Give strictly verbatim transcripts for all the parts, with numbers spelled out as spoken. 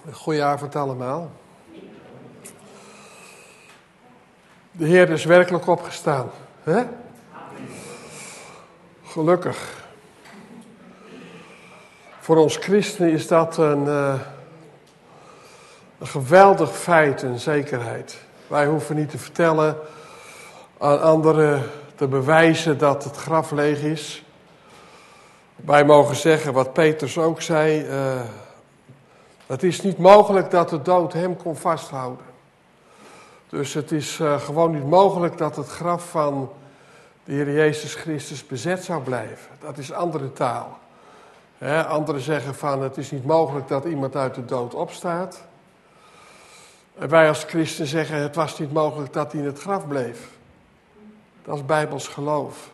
Goedenavond allemaal. De Heer is werkelijk opgestaan. Hè? Gelukkig. Voor ons christenen is dat een, uh, een geweldig feit, een zekerheid. Wij hoeven niet te vertellen aan anderen te bewijzen dat het graf leeg is. Wij mogen zeggen wat Petrus ook zei. Uh, het is niet mogelijk dat de dood hem kon vasthouden. Dus het is uh, gewoon niet mogelijk dat het graf van de Heer Jezus Christus bezet zou blijven. Dat is andere taal. He, anderen zeggen van het is niet mogelijk dat iemand uit de dood opstaat. En wij als christen zeggen het was niet mogelijk dat hij in het graf bleef. Dat is Bijbels geloof.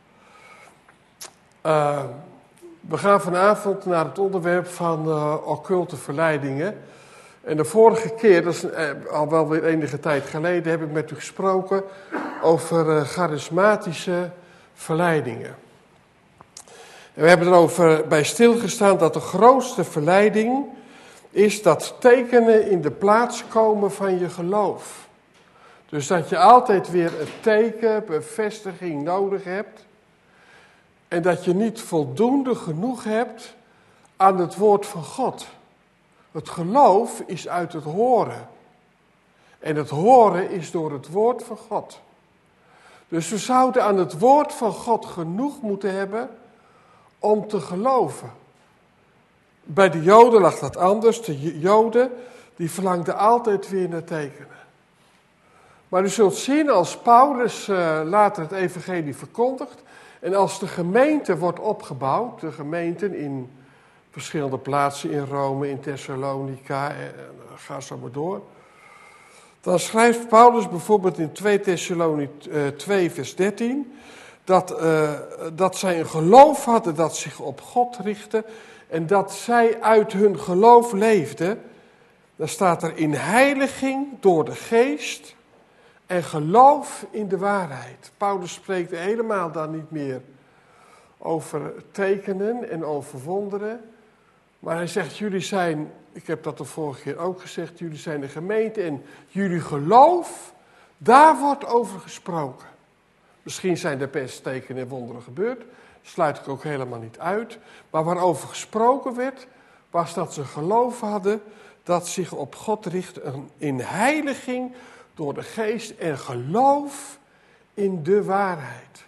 Uh, we gaan vanavond naar het onderwerp van uh, occulte verleidingen. En de vorige keer, dat is uh, al wel weer enige tijd geleden, heb ik met u gesproken over uh, charismatische verleidingen. En we hebben erover bij stilgestaan dat de grootste verleiding is dat tekenen in de plaats komen van je geloof. Dus dat je altijd weer een teken, bevestiging nodig hebt. En dat je niet voldoende genoeg hebt aan het woord van God. Het geloof is uit het horen. En het horen is door het woord van God. Dus we zouden aan het woord van God genoeg moeten hebben om te geloven. Bij de Joden lag dat anders. De Joden die verlangden altijd weer naar tekenen. Maar u zult zien als Paulus uh, later het evangelie verkondigt. En als de gemeente wordt opgebouwd. De gemeenten in verschillende plaatsen in Rome, in Thessalonica. En, en ga zo maar door. Dan schrijft Paulus bijvoorbeeld in twee Thessalonica twee vers dertien. Dat, uh, dat zij een geloof hadden dat zich op God richtte. En dat zij uit hun geloof leefden. Dan staat er in heiliging door de geest en geloof in de waarheid. Paulus spreekt helemaal dan niet meer over tekenen en over wonderen. Maar hij zegt, jullie zijn, ik heb dat de vorige keer ook gezegd, jullie zijn de gemeente en jullie geloof, daar wordt over gesproken. Misschien zijn er best tekenen en wonderen gebeurd, sluit ik ook helemaal niet uit. Maar waarover gesproken werd, was dat ze geloof hadden dat zich op God richt in heiliging door de geest en geloof in de waarheid.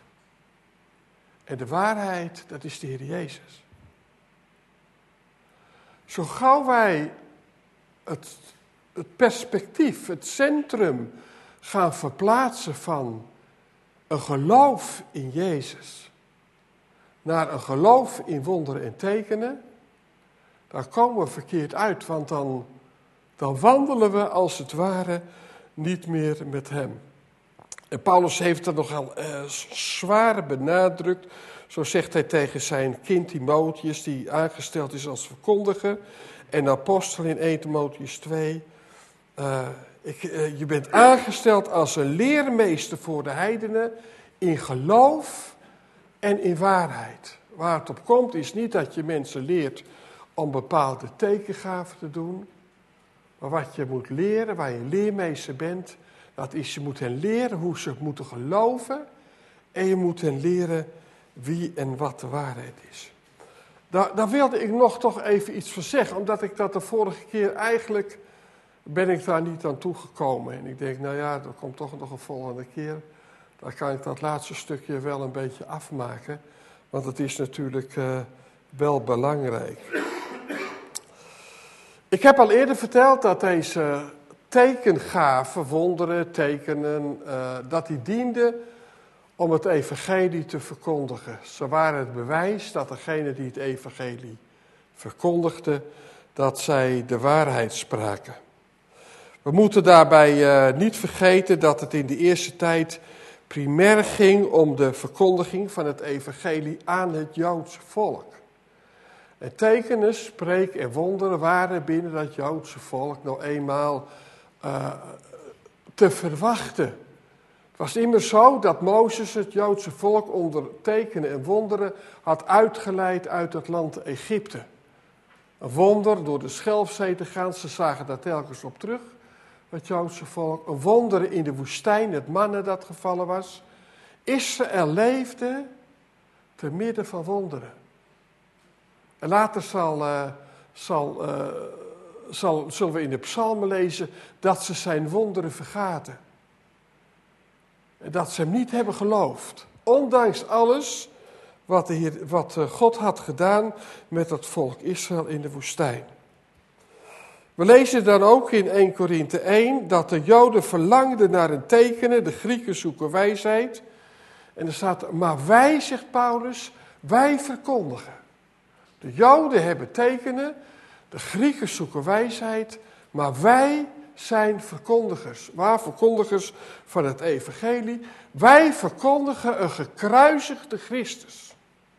En de waarheid, dat is de Heer Jezus. Zo gauw wij het, het perspectief, het centrum gaan verplaatsen van een geloof in Jezus naar een geloof in wonderen en tekenen, daar komen we verkeerd uit, want dan, dan wandelen we als het ware niet meer met hem. En Paulus heeft dat nogal uh, zwaar benadrukt. Zo zegt hij tegen zijn kind Timotheus, die aangesteld is als verkondiger en apostel in eerste Timotheus twee. Uh, ik, uh, je bent aangesteld als een leermeester voor de heidenen in geloof en in waarheid. Waar het op komt is niet dat je mensen leert om bepaalde tekengaven te doen. Maar wat je moet leren, waar je leermeester bent, dat is je moet hen leren hoe ze moeten geloven. En je moet hen leren wie en wat de waarheid is. Daar, daar wilde ik nog toch even iets van zeggen. Omdat ik dat de vorige keer eigenlijk, ben ik daar niet aan toegekomen. En ik denk, nou ja, er komt toch nog een volgende keer. Dan kan ik dat laatste stukje wel een beetje afmaken. Want het is natuurlijk uh, wel belangrijk. Ik heb al eerder verteld dat deze tekengaven, wonderen, tekenen, uh, dat die dienden om het evangelie te verkondigen. Ze waren het bewijs dat degene die het evangelie verkondigden, dat zij de waarheid spraken. We moeten daarbij uh, niet vergeten dat het in de eerste tijd primair ging om de verkondiging van het evangelie aan het Joodse volk. En tekenen, spreek en wonderen waren binnen dat Joodse volk nog eenmaal uh, te verwachten. Het was immers zo dat Mozes het Joodse volk onder tekenen en wonderen had uitgeleid uit het land Egypte. Een wonder door de Schelfzee te gaan. Ze zagen daar telkens op terug, het Joodse volk. Een wonder in de woestijn, het manna dat gevallen was. Israël leefde te midden van wonderen. En later zal, uh, zal, uh, zal, zullen we in de psalmen lezen dat ze zijn wonderen vergaten. En dat ze hem niet hebben geloofd. Ondanks alles wat, de Heer, wat God had gedaan met het volk Israël in de woestijn. We lezen dan ook in Eerste Korinthe één dat de Joden verlangden naar een tekenen, de Grieken zoeken wijsheid. En er staat, maar wij, zegt Paulus, wij verkondigen. De Joden hebben tekenen, de Grieken zoeken wijsheid, maar wij zijn verkondigers. Waar verkondigers van het evangelie? Wij verkondigen een gekruisigde Christus.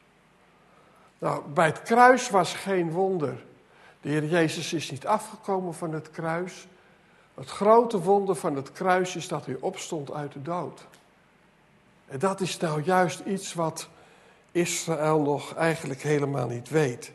Nou, bij het kruis was geen wonder. De Heer Jezus is niet afgekomen van het kruis. Het grote wonder van het kruis is dat hij opstond uit de dood. En dat is nou juist iets wat Israël nog eigenlijk helemaal niet weet.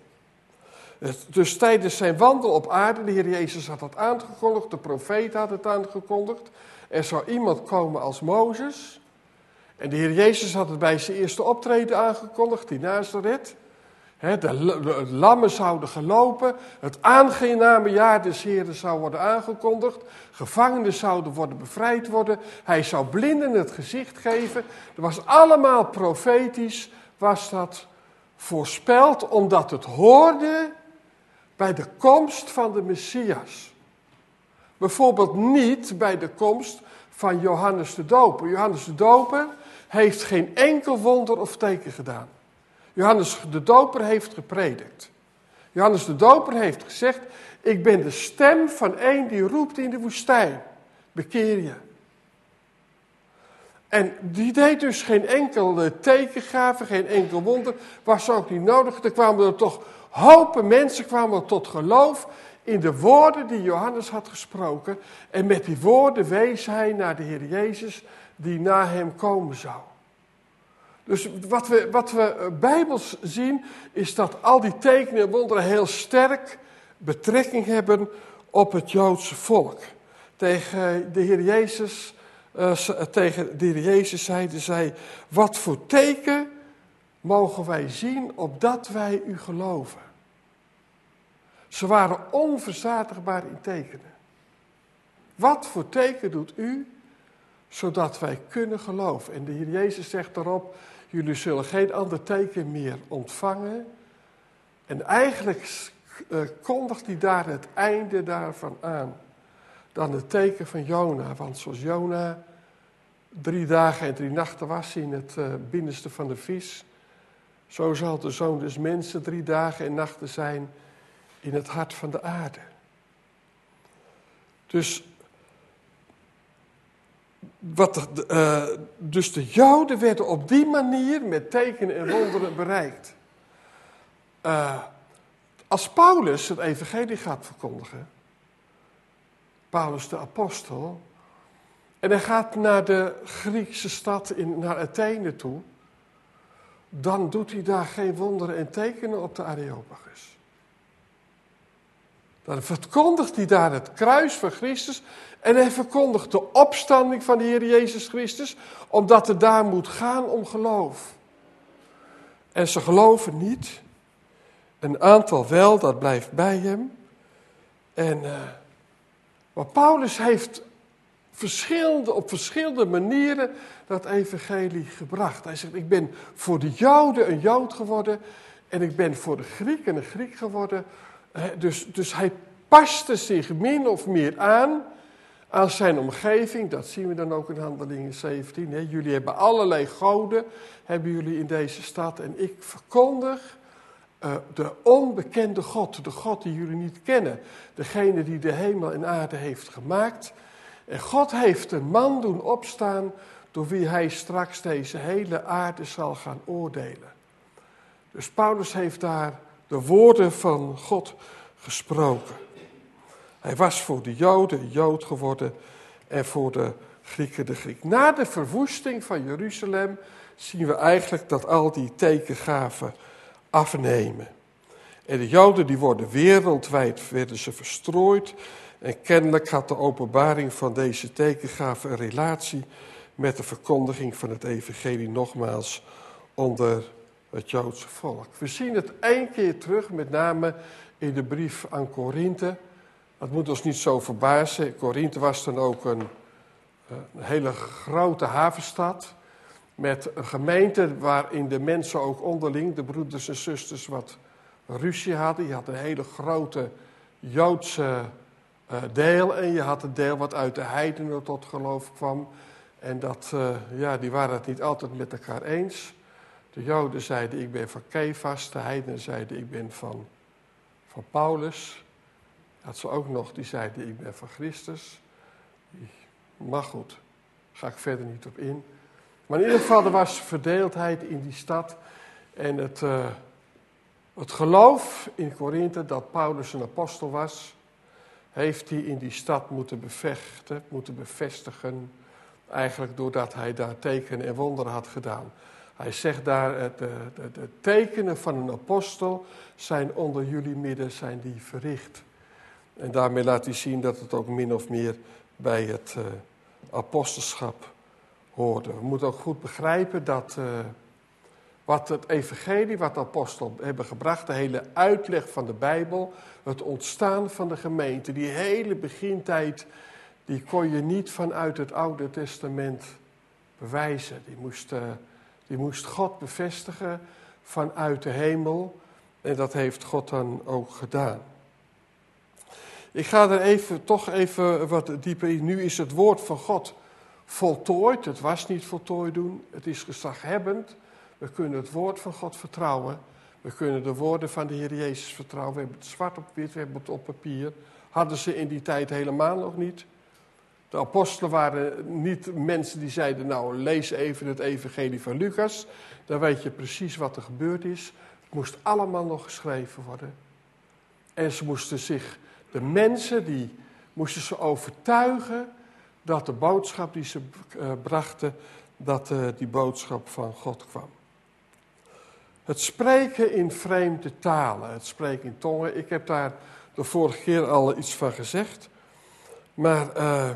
Dus tijdens zijn wandel op aarde, de Heer Jezus had dat aangekondigd, de profeet had het aangekondigd. Er zou iemand komen als Mozes. En de Heer Jezus had het bij zijn eerste optreden aangekondigd in Nazareth. He, de, de, de lammen zouden gelopen, het aangename jaar des Heren zou worden aangekondigd, gevangenen zouden worden bevrijd worden, hij zou blinden het gezicht geven. Dat was allemaal profetisch, was dat voorspeld, omdat het hoorde bij de komst van de Messias. Bijvoorbeeld niet bij de komst van Johannes de Doper. Johannes de Doper heeft geen enkel wonder of teken gedaan. Johannes de Doper heeft gepredikt. Johannes de Doper heeft gezegd, ik ben de stem van een die roept in de woestijn. Bekeer je. En die deed dus geen enkel tekengave, geen enkel wonder, was ook niet nodig. Er kwamen er toch hopen mensen kwamen tot geloof in de woorden die Johannes had gesproken. En met die woorden wees hij naar de Heer Jezus die na hem komen zou. Dus wat we, wat we bijbels zien, is dat al die tekenen en wonderen heel sterk betrekking hebben op het Joodse volk. Tegen de Heer Jezus, uh, tegen de Heer Jezus zeiden zij, wat voor teken mogen wij zien opdat wij u geloven? Ze waren onverzadigbaar in tekenen. Wat voor teken doet u, zodat wij kunnen geloven? En de Heer Jezus zegt daarop, jullie zullen geen ander teken meer ontvangen. En eigenlijk uh, kondigt hij daar het einde daarvan aan. Dan het teken van Jona. Want zoals Jona drie dagen en drie nachten was in het uh, binnenste van de vis, zo zal de Zoon des Mensen drie dagen en nachten zijn in het hart van de aarde. Dus, wat, uh, dus de Joden werden op die manier met tekenen en wonderen bereikt. Uh, als Paulus het evangelie gaat verkondigen, Paulus de apostel, en hij gaat naar de Griekse stad, in, naar Athene toe, dan doet hij daar geen wonderen en tekenen op de Areopagus. Dan verkondigt hij daar het kruis van Christus en hij verkondigt de opstanding van de Heer Jezus Christus, omdat het daar moet gaan om geloof. En ze geloven niet, een aantal wel, dat blijft bij hem. En, uh, maar Paulus heeft verschillende, op verschillende manieren dat evangelie gebracht. Hij zegt, ik ben voor de Joden een Jood geworden en ik ben voor de Grieken een Griek geworden. Dus, dus hij paste zich min of meer aan, aan zijn omgeving. Dat zien we dan ook in Handelingen zeventien. Hè. Jullie hebben allerlei goden, hebben jullie in deze stad. En ik verkondig uh, de onbekende God, de God die jullie niet kennen. Degene die de hemel en aarde heeft gemaakt. En God heeft een man doen opstaan door wie hij straks deze hele aarde zal gaan oordelen. Dus Paulus heeft daar de woorden van God gesproken. Hij was voor de Joden een Jood geworden en voor de Grieken de Griek. Na de verwoesting van Jeruzalem zien we eigenlijk dat al die tekengaven afnemen. En de Joden die worden wereldwijd werden ze verstrooid. En kennelijk had de openbaring van deze tekengave een relatie met de verkondiging van het evangelie nogmaals onder het Joodse volk. We zien het één keer terug, met name in de brief aan Korinthe. Dat moet ons niet zo verbazen. Korinthe was dan ook een, een hele grote havenstad. Met een gemeente waarin de mensen ook onderling, de broeders en zusters, wat ruzie hadden. Je had een hele grote Joodse uh, deel en je had een deel wat uit de heidenen tot geloof kwam. En dat, uh, ja, die waren het niet altijd met elkaar eens. De Joden zeiden ik ben van Kefas, de heidenen zeiden ik ben van, van Paulus. Had ze ook nog, die zeiden ik ben van Christus. Maar goed, daar ga ik verder niet op in. Maar in ieder geval, er was verdeeldheid in die stad. En het, uh, het geloof in Korinthe dat Paulus een apostel was, heeft hij in die stad moeten bevechten, moeten bevestigen. Eigenlijk doordat hij daar tekenen en wonderen had gedaan. Hij zegt daar, de, de, de tekenen van een apostel zijn onder jullie midden, zijn die verricht. En daarmee laat hij zien dat het ook min of meer bij het uh, apostelschap hoorde. We moeten ook goed begrijpen dat uh, wat het evangelie, wat de apostelen hebben gebracht, de hele uitleg van de Bijbel, het ontstaan van de gemeente, die hele begintijd, die kon je niet vanuit het Oude Testament bewijzen. Die moest, uh, die moest God bevestigen vanuit de hemel. En dat heeft God dan ook gedaan. Ik ga er even, toch even wat dieper in. Nu is het woord van God voltooid. Het was niet voltooid doen. Het is gezaghebbend. We kunnen het woord van God vertrouwen. We kunnen de woorden van de Heer Jezus vertrouwen. We hebben het zwart op wit, we hebben het op papier. Hadden ze in die tijd helemaal nog niet. De apostelen waren niet mensen die zeiden, nou lees even het evangelie van Lucas. Dan weet je precies wat er gebeurd is. Het moest allemaal nog geschreven worden. En ze moesten zich, de mensen, die moesten ze overtuigen dat de boodschap die ze uh, brachten, dat uh, die boodschap van God kwam. Het spreken in vreemde talen, het spreken in tongen. Ik heb daar de vorige keer al iets van gezegd. Maar uh,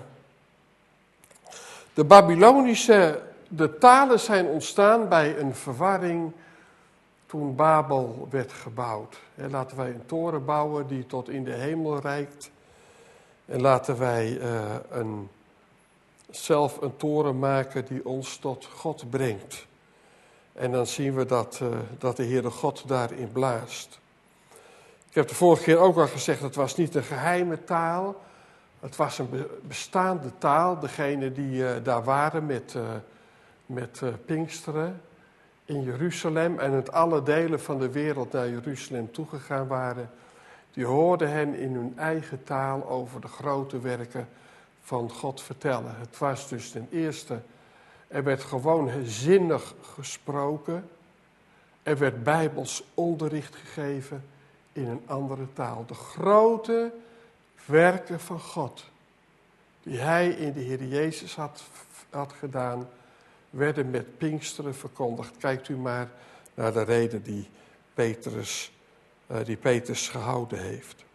de Babylonische, de talen zijn ontstaan bij een verwarring toen Babel werd gebouwd. He, laten wij een toren bouwen die tot in de hemel reikt. En laten wij uh, een, zelf een toren maken die ons tot God brengt. En dan zien we dat, uh, dat de Heere God daarin blaast. Ik heb de vorige keer ook al gezegd, het was niet een geheime taal. Het was een bestaande taal. Degenen die uh, daar waren met, uh, met uh, Pinksteren in Jeruzalem en uit alle delen van de wereld naar Jeruzalem toegegaan waren, die hoorden hen in hun eigen taal over de grote werken van God vertellen. Het was dus ten eerste, er werd gewoon zinnig gesproken. Er werd Bijbels onderricht gegeven in een andere taal. De grote werken van God, die hij in de Heer Jezus had, had gedaan, werden met Pinksteren verkondigd. Kijkt u maar naar de reden die Petrus, uh, die Petrus gehouden heeft.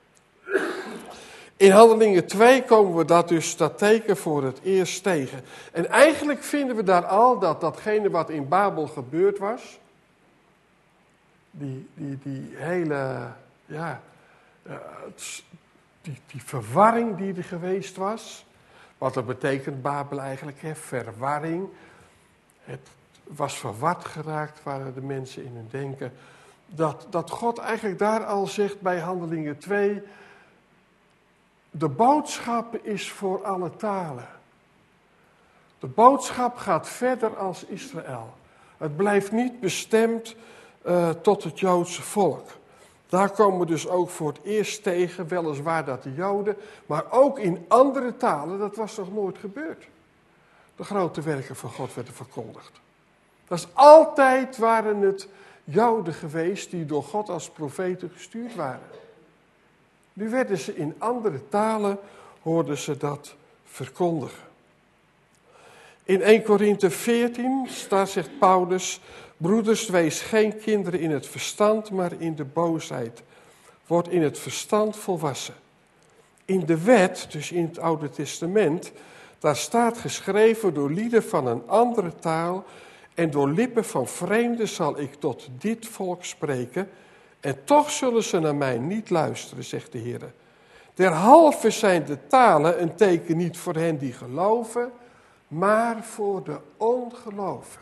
In Handelingen twee komen we dat dus, dat teken voor het eerst tegen. En eigenlijk vinden we daar al dat datgene wat in Babel gebeurd was, die, die, die hele, ja, uh, die, die verwarring die er geweest was. Wat dat betekent Babel eigenlijk, hè? Verwarring. Het was verward geraakt, waren de mensen in hun denken. Dat, dat God eigenlijk daar al zegt bij Handelingen twee, de boodschap is voor alle talen. De boodschap gaat verder als Israël. Het blijft niet bestemd uh, tot het Joodse volk. Daar komen we dus ook voor het eerst tegen, weliswaar dat de Joden, maar ook in andere talen, dat was nog nooit gebeurd. De grote werken van God werden verkondigd. Dat is altijd waren het Joden geweest die door God als profeten gestuurd waren. Nu werden ze in andere talen, hoorden ze dat verkondigen. In eerste Korinthe veertien, daar zegt Paulus: broeders, wees geen kinderen in het verstand, maar in de boosheid. Word in het verstand volwassen. In de wet, dus in het Oude Testament, daar staat geschreven: door lieden van een andere taal en door lippen van vreemden zal ik tot dit volk spreken. En toch zullen ze naar mij niet luisteren, zegt de Heer. Derhalve zijn de talen een teken niet voor hen die geloven, maar voor de ongelovigen.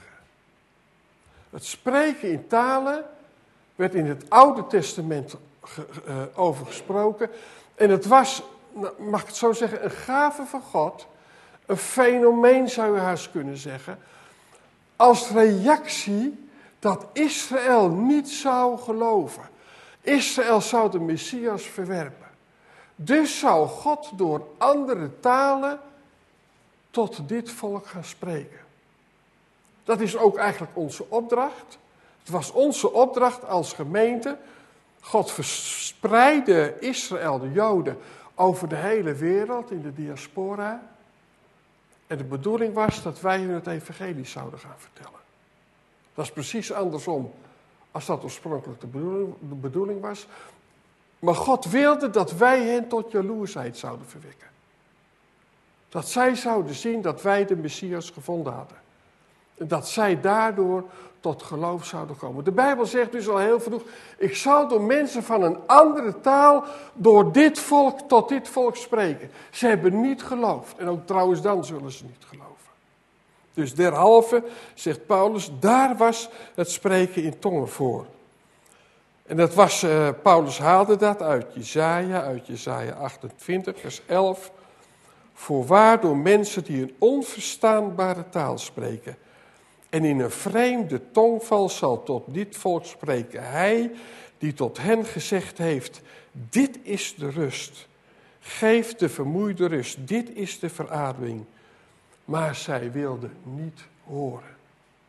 Het spreken in talen werd in het Oude Testament ge, uh, over gesproken. En het was, mag ik het zo zeggen, een gave van God. Een fenomeen zou je haast kunnen zeggen. Als reactie dat Israël niet zou geloven. Israël zou de Messias verwerpen. Dus zou God door andere talen tot dit volk gaan spreken. Dat is ook eigenlijk onze opdracht. Het was onze opdracht als gemeente. God verspreidde Israël, de Joden, over de hele wereld in de diaspora. En de bedoeling was dat wij hun het evangelie zouden gaan vertellen. Dat is precies andersom als dat oorspronkelijk de bedoeling, de bedoeling was. Maar God wilde dat wij hen tot jaloersheid zouden verwekken. Dat zij zouden zien dat wij de Messias gevonden hadden. En dat zij daardoor tot geloof zouden komen. De Bijbel zegt dus al heel vroeg: ik zal door mensen van een andere taal door dit volk tot dit volk spreken. Ze hebben niet geloofd. En ook trouwens dan zullen ze niet geloven. Dus derhalve, zegt Paulus, daar was het spreken in tongen voor. En dat was, uh, Paulus haalde dat uit Jesaja, uit Jesaja achtentwintig, vers elf. Voorwaar door mensen die een onverstaanbare taal spreken. En in een vreemde tongval zal tot dit volk spreken hij die tot hen gezegd heeft: dit is de rust. Geef de vermoeide rust, dit is de verademing. Maar zij wilden niet horen.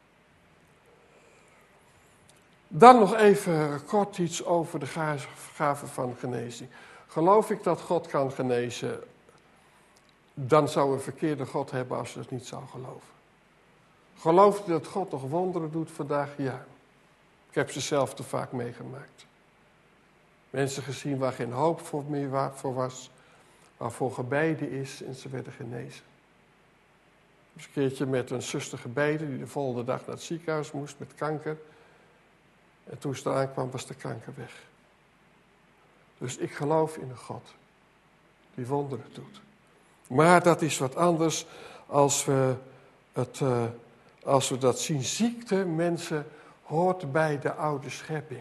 Dan nog even kort iets over de gave van genezing. Geloof ik dat God kan genezen? Dan zou een verkeerde God hebben als je het niet zou geloven. Gelooft u dat God nog wonderen doet vandaag? Ja. Ik heb ze zelf te vaak meegemaakt. Mensen gezien waar geen hoop voor meer voor was. Waarvoor gebeden is en ze werden genezen. Dus een keertje met een zuster gebeden die de volgende dag naar het ziekenhuis moest met kanker. En toen ze eraan kwam was de kanker weg. Dus ik geloof in een God die wonderen doet. Maar dat is wat anders als we, het, uh, als we dat zien. Ziekte, mensen, hoort bij de oude schepping.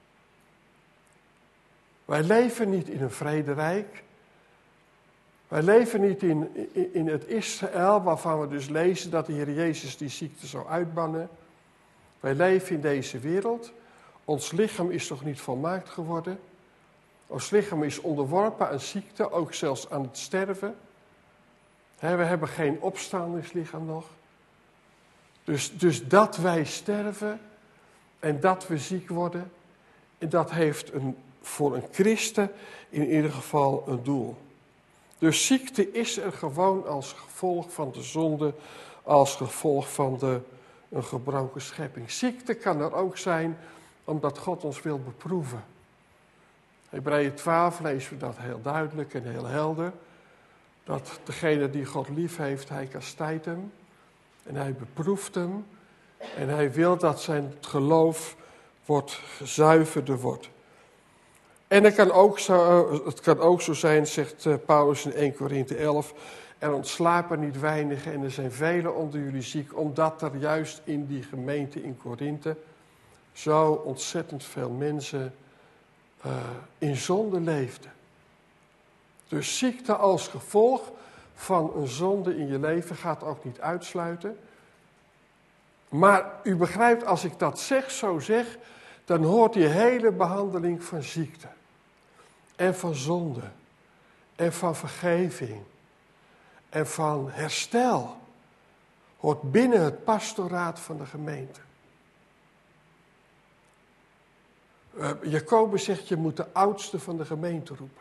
Wij leven niet in een vrederijk. Wij leven niet in, in, in het Israël waarvan we dus lezen dat de Heer Jezus die ziekte zou uitbannen. Wij leven in deze wereld. Ons lichaam is toch niet volmaakt geworden. Ons lichaam is onderworpen aan ziekte, ook zelfs aan het sterven. He, we hebben geen opstandingslichaam nog. Dus, dus dat wij sterven en dat we ziek worden, en dat heeft een, voor een christen in ieder geval een doel. Dus ziekte is er gewoon als gevolg van de zonde, als gevolg van de, een gebroken schepping. Ziekte kan er ook zijn omdat God ons wil beproeven. Hebreeën twaalf lezen we dat heel duidelijk en heel helder. Dat degene die God lief heeft, hij kastijdt hem. En hij beproeft hem. En hij wil dat zijn geloof wordt gezuiverder wordt. En het kan ook zo, het kan ook zo zijn, zegt Paulus in eerste Korinthe elf... er ontslapen niet weinigen en er zijn velen onder jullie ziek, omdat er juist in die gemeente in Korinthe zo ontzettend veel mensen uh, in zonde leefden. Dus ziekte als gevolg van een zonde in je leven gaat ook niet uitsluiten. Maar u begrijpt, als ik dat zeg, zo zeg, dan hoort die hele behandeling van ziekte. En van zonde. En van vergeving. En van herstel. Hoort binnen het pastoraat van de gemeente. Uh, Jacobus zegt, je moet de oudste van de gemeente roepen.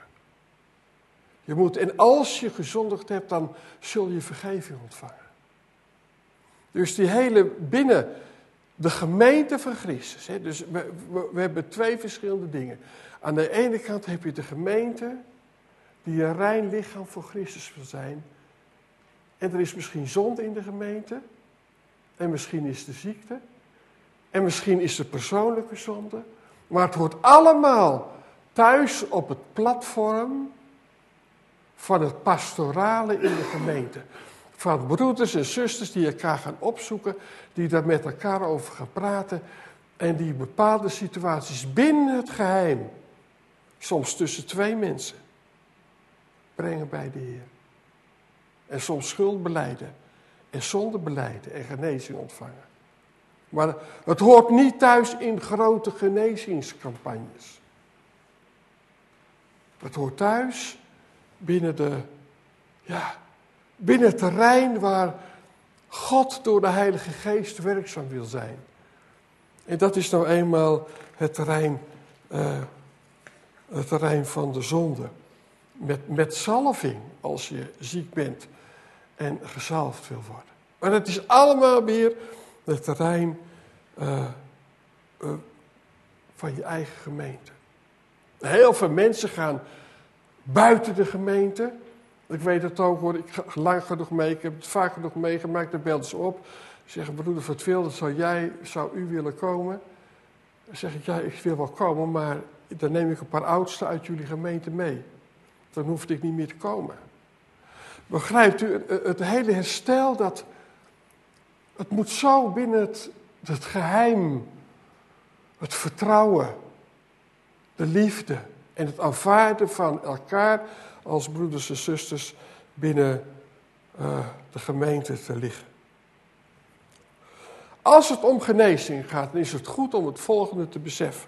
Je moet, en als je gezondigd hebt, dan zul je vergeving ontvangen. Dus die hele binnen de gemeente van Christus. Hè, dus we, we, we hebben twee verschillende dingen. Aan de ene kant heb je de gemeente die een rein lichaam voor Christus wil zijn. En er is misschien zonde in de gemeente. En misschien is er ziekte. En misschien is er persoonlijke zonde. Maar het hoort allemaal thuis op het platform van het pastorale in de gemeente. Van broeders en zusters die elkaar gaan opzoeken, die daar met elkaar over gaan praten en die bepaalde situaties binnen het geheim, soms tussen twee mensen, brengen bij de Heer. En soms schuld belijden en zonde belijden en genezing ontvangen. Maar het hoort niet thuis in grote genezingscampagnes. Het hoort thuis binnen, de, ja, binnen het terrein waar God door de Heilige Geest werkzaam wil zijn. En dat is nou eenmaal het terrein, uh, het terrein van de zonde. Met, met zalving als je ziek bent en gezalfd wil worden. Maar het is allemaal weer het terrein uh, uh, van je eigen gemeente. Heel veel mensen gaan buiten de gemeente. Ik weet het ook hoor, ik ga lang genoeg mee, ik heb het vaak genoeg meegemaakt, dan belden ze op. Zeggen, broeder Vertwilde, zou jij, zou u willen komen? Dan zeg ik, ja, ik wil wel komen, maar dan neem ik een paar oudsten uit jullie gemeente mee. Dan hoefde ik niet meer te komen. Begrijpt u, het hele herstel, dat, het moet zo binnen het, het geheim, het vertrouwen, de liefde en het aanvaarden van elkaar als broeders en zusters binnen uh, de gemeente te liggen. Als het om genezing gaat, dan is het goed om het volgende te beseffen.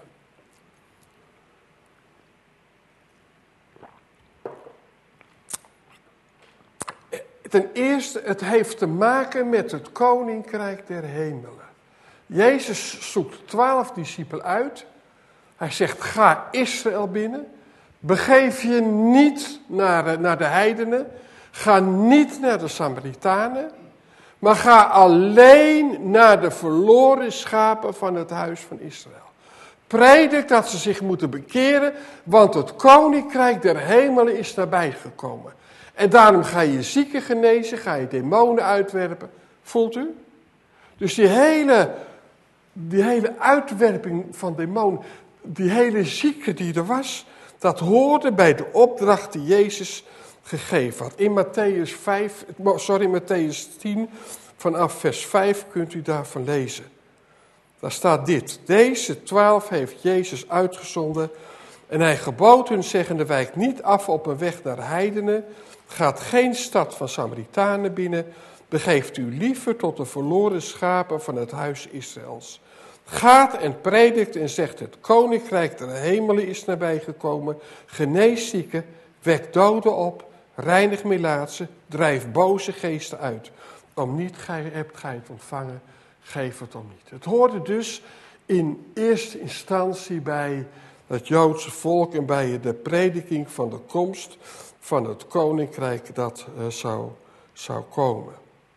Ten eerste, het heeft te maken met het koninkrijk der hemelen. Jezus zoekt twaalf discipelen uit. Hij zegt, ga Israël binnen. Begeef je niet naar, naar de heidenen. Ga niet naar de Samaritanen. Maar ga alleen naar de verloren schapen van het huis van Israël. Predik dat ze zich moeten bekeren, want het koninkrijk der hemelen is nabijgekomen. En daarom ga je zieken genezen, ga je demonen uitwerpen. Voelt u? Dus die hele, die hele uitwerping van demonen, die hele zieke die er was, dat hoorde bij de opdracht die Jezus gegeven had. In Matthäus vijf, sorry, Matthäus tien, vanaf vers vijf kunt u daarvan lezen. Daar staat dit. Deze twaalf heeft Jezus uitgezonden en hij gebood hun zeggende, wijk niet af op een weg naar heidenen, gaat geen stad van Samaritanen binnen, begeeft u liever tot de verloren schapen van het huis Israëls. Gaat en predikt en zegt, het koninkrijk der hemelen is nabijgekomen, genees zieken, wek doden op, reinig melaatsen, drijf boze geesten uit. Om niet gij hebt gij het ontvangen, geef het om niet. Het hoorde dus in eerste instantie bij het Joodse volk en bij de prediking van de komst van het koninkrijk dat uh, zou, zou komen.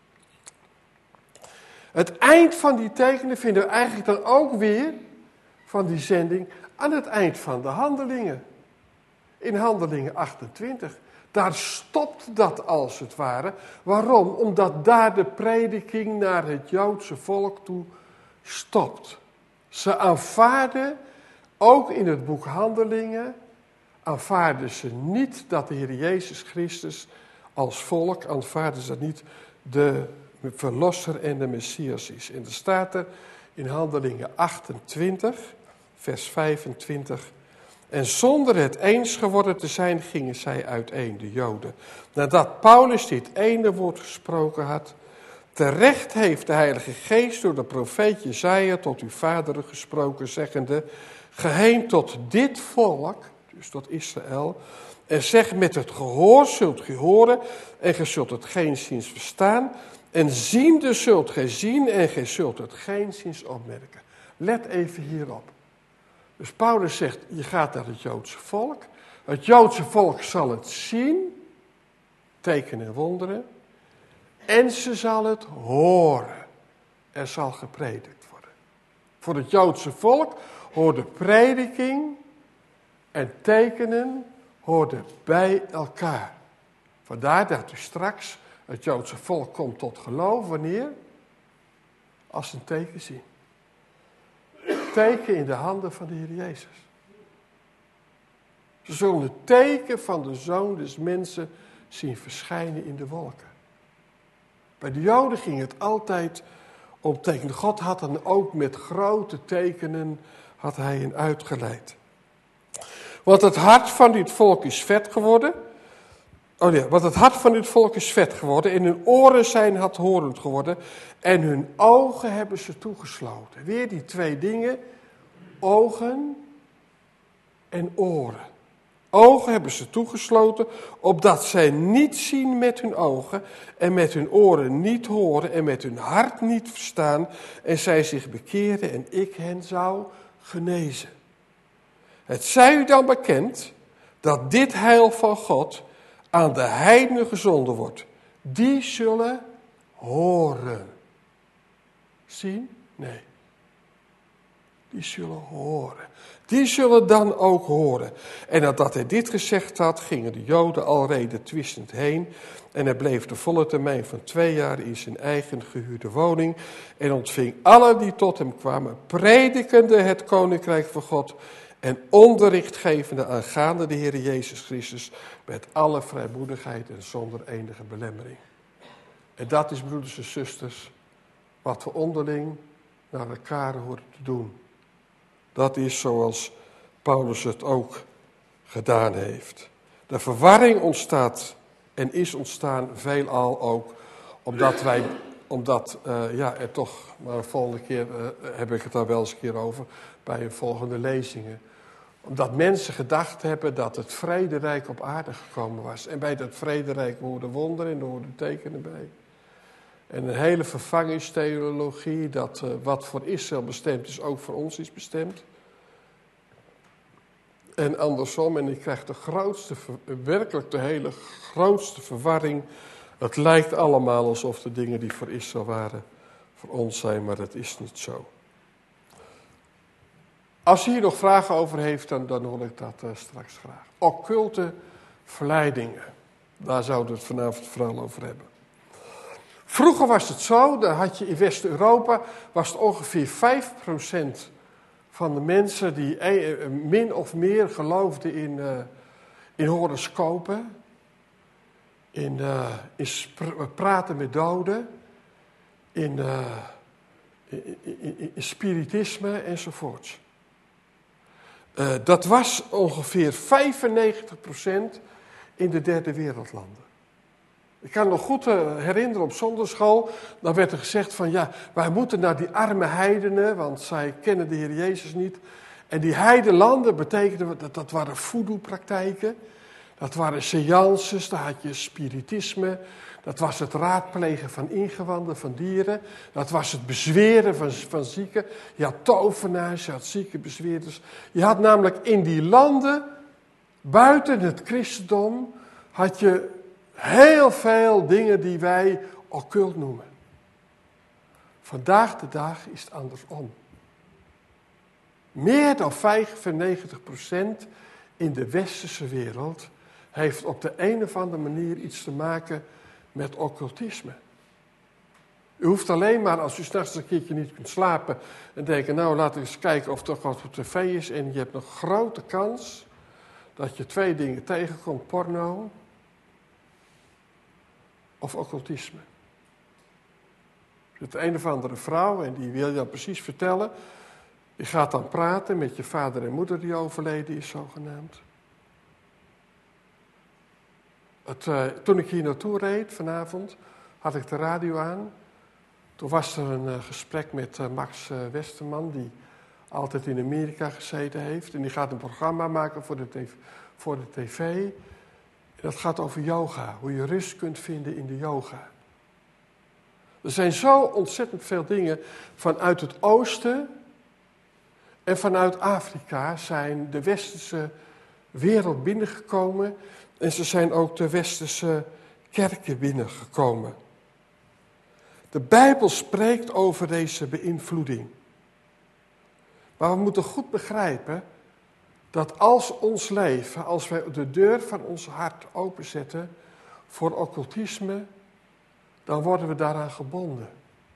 Het eind van die tekenen vinden we eigenlijk dan ook weer van die zending aan het eind van de handelingen. In handelingen achtentwintig. Daar stopt dat als het ware. Waarom? Omdat daar de prediking naar het Joodse volk toe stopt. Ze aanvaarden, ook in het boek Handelingen, aanvaarden ze niet dat de Heer Jezus Christus als volk, aanvaarden ze niet de verlosser en de Messias is. En er staat er in Handelingen achtentwintig, vers vijfentwintig... En zonder het eens geworden te zijn, gingen zij uiteen, de Joden. Nadat Paulus dit ene woord gesproken had, terecht heeft de Heilige Geest door de profeet Jesaja tot uw vaderen gesproken, zeggende, geheen tot dit volk, dus tot Israël, en zeg met het gehoor zult ge horen, en ge zult het geenszins verstaan, en ziende zult gij zien, en gij zult het geenszins opmerken. Let even hierop. Dus Paulus zegt, je gaat naar het Joodse volk. Het Joodse volk zal het zien, tekenen en wonderen. En ze zal het horen. er zal gepredikt worden. Voor het Joodse volk hoorde prediking en tekenen hoorden bij elkaar. Vandaar dat u straks het Joodse volk komt tot geloof. Wanneer? Als ze een teken zien. Teken in de handen van de Heer Jezus. Ze zullen het teken van de Zoon des Mensen zien verschijnen in de wolken. Bij de Joden ging het altijd om tekenen. God had dan ook met grote tekenen had hij hen uitgeleid. Want het hart van dit volk is vet geworden. Oh ja, want het hart van dit volk is vet geworden. En hun oren zijn hardhorend geworden. En hun ogen hebben ze toegesloten. Weer die twee dingen. Ogen en oren. Ogen hebben ze toegesloten, opdat zij niet zien met hun ogen en met hun oren niet horen en met hun hart niet verstaan en zij zich bekeren en ik hen zou genezen. Het zij u dan bekend dat dit heil van God aan de heidenen gezonden wordt. Die zullen horen. Zien? Nee. Die zullen horen. Die zullen dan ook horen. En nadat hij dit gezegd had, gingen de Joden alrede twistend heen. En hij bleef de volle termijn van twee jaar in zijn eigen gehuurde woning. En ontving allen die tot hem kwamen, predikende het koninkrijk van God. En onderricht gevende aangaande de Heer Jezus Christus. Met alle vrijmoedigheid en zonder enige belemmering. En dat is, broeders en zusters, wat we onderling naar elkaar horen te doen. Dat is zoals Paulus het ook gedaan heeft. De verwarring ontstaat en is ontstaan veelal ook omdat wij, omdat uh, ja, er toch, maar de volgende keer uh, heb ik het daar wel eens een keer over, bij een volgende lezingen. Omdat mensen gedacht hebben dat het vrederijk op aarde gekomen was. En bij dat vrederijk hoorden wonderen en er hoorden tekenen bij. En een hele vervangingstheologie, dat uh, wat voor Israël bestemd is, ook voor ons is bestemd. En andersom, en ik krijg de grootste, werkelijk de hele grootste verwarring. Het lijkt allemaal alsof de dingen die voor Israël waren, voor ons zijn, maar dat is niet zo. Als u hier nog vragen over heeft, dan, dan hoor ik dat uh, straks graag. Occulte verleidingen, daar zouden we het vanavond vooral over hebben. Vroeger was het zo, dan had je in West-Europa, was het ongeveer vijf procent van de mensen die min of meer geloofden in, uh, in horoscopen, in, uh, in sp- praten met doden, in, uh, in, in, in spiritisme enzovoorts. Uh, dat was ongeveer vijfennegentig procent in de derde wereldlanden. Ik kan nog goed herinneren op zondagschool, dan werd er gezegd van ja, wij moeten naar die arme heidenen, want zij kennen de Heer Jezus niet. En die heidenlanden betekenden, dat, dat waren voodoo-praktijken, dat waren seances, daar had je spiritisme, dat was het raadplegen van ingewanden van dieren, dat was het bezweren van, van zieken. Je had tovenaars, je had ziekenbezweerders. Je had namelijk in die landen, buiten het christendom, had je heel veel dingen die wij occult noemen. Vandaag de dag is het andersom. Meer dan vijfennegentig procent in de westerse wereld heeft op de een of andere manier iets te maken met occultisme. U hoeft alleen maar, als u 's nachts een keertje niet kunt slapen en denken, nou laten we eens kijken of er toch wat op tv is, en je hebt een grote kans dat je twee dingen tegenkomt, porno of occultisme. Er zit een of andere vrouw en die wil je dan precies vertellen. Je gaat dan praten met je vader en moeder die overleden is, zogenaamd. Het, uh, toen ik hier naartoe reed vanavond, had ik de radio aan. Toen was er een uh, gesprek met uh, Max uh, Westerman, die altijd in Amerika gezeten heeft. En die gaat een programma maken voor de tv. Voor de tv. En dat gaat over yoga, hoe je rust kunt vinden in de yoga. Er zijn zo ontzettend veel dingen vanuit het oosten en vanuit Afrika zijn de westerse wereld binnengekomen. En ze zijn ook de westerse kerken binnengekomen. De Bijbel spreekt over deze beïnvloeding. Maar we moeten goed begrijpen dat als ons leven, als wij de deur van ons hart openzetten voor occultisme, dan worden we daaraan gebonden.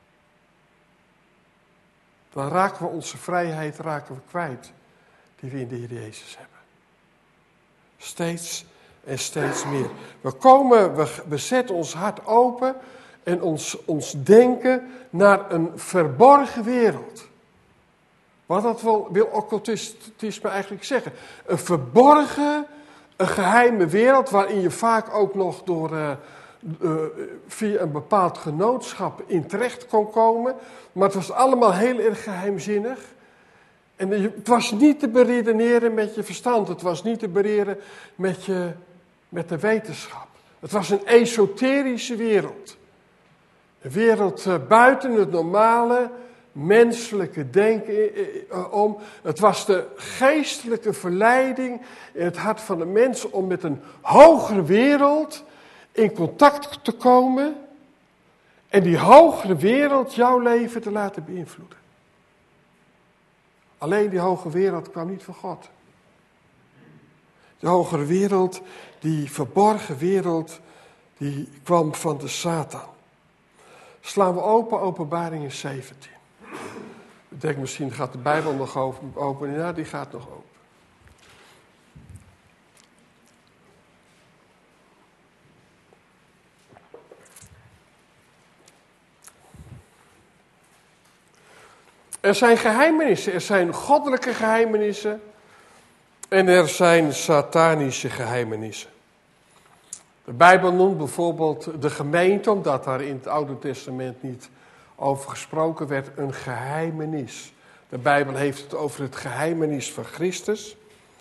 Dan raken we onze vrijheid raken we kwijt die we in de Heer Jezus hebben. Steeds en steeds meer. We komen, we, we zetten ons hart open en ons, ons denken naar een verborgen wereld. Wat dat wil, wil occultisme eigenlijk zeggen? Een verborgen, een geheime wereld waarin je vaak ook nog door, uh, uh, via een bepaald genootschap in terecht kon komen. Maar het was allemaal heel erg geheimzinnig. En het was niet te beredeneren met je verstand. Het was niet te beredeneren met, je, met de wetenschap. Het was een esoterische wereld. Een wereld uh, buiten het normale menselijke denken om. Het was de geestelijke verleiding in het hart van de mens om met een hogere wereld in contact te komen en die hogere wereld jouw leven te laten beïnvloeden. Alleen die hogere wereld kwam niet van God. De hogere wereld, die verborgen wereld, die kwam van de Satan. Slaan we open, Openbaringen zeventien. Ik denk, misschien gaat de Bijbel nog open. Ja, die gaat nog open. Er zijn geheimenissen. Er zijn goddelijke geheimenissen. En er zijn satanische geheimenissen. De Bijbel noemt bijvoorbeeld de gemeente, omdat daar in het Oude Testament niet over gesproken werd, een geheimenis. De Bijbel heeft het over het geheimenis van Christus.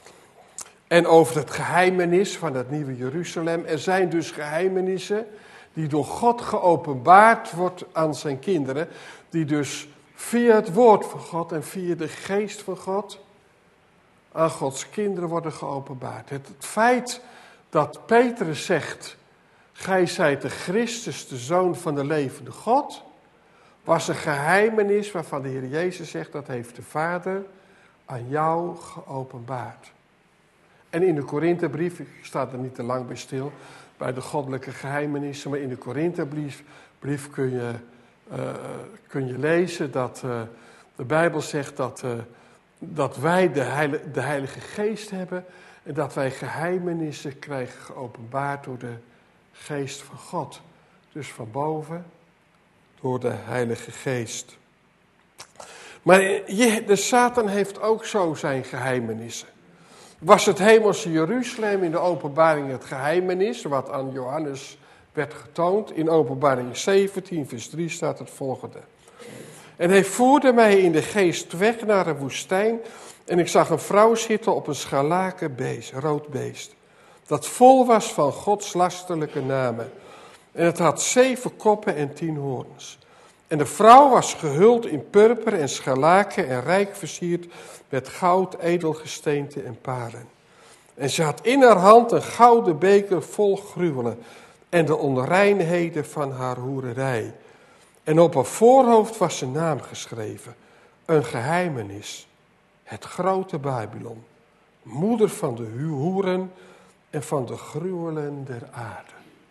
En over het geheimenis van het nieuwe Jeruzalem. Er zijn dus geheimenissen die door God geopenbaard wordt aan zijn kinderen. Die dus via het woord van God en via de geest van God aan Gods kinderen worden geopenbaard. Het, het feit dat Petrus zegt, gij zijt de Christus, de Zoon van de levende God, was een geheimenis waarvan de Heer Jezus zegt, dat heeft de Vader aan jou geopenbaard. En in de Korinthebrief, ik sta er niet te lang bij stil, bij de goddelijke geheimenissen, maar in de Korinthebrief brief kun, je, uh, kun je lezen dat uh, de Bijbel zegt dat, uh, dat wij de heilige, de Heilige Geest hebben en dat wij geheimenissen krijgen geopenbaard door de Geest van God. Dus van boven, door de Heilige Geest. Maar je, de Satan heeft ook zo zijn geheimenissen. Was het hemelse Jeruzalem in de openbaring het geheimenis, wat aan Johannes werd getoond. In openbaring zeventien, vers drie staat het volgende. En hij voerde mij in de geest weg naar een woestijn. En ik zag een vrouw zitten op een scharlaken beest, rood beest. Dat vol was van Gods lasterlijke namen. En het had zeven koppen en tien hoorns. En de vrouw was gehuld in purper en scharlaken en rijk versierd met goud, edelgesteente en paren. En ze had in haar hand een gouden beker vol gruwelen en de onreinheden van haar hoererij. En op haar voorhoofd was een naam geschreven, een geheimenis, het grote Babylon, moeder van de hoeren en van de gruwelen der aarde.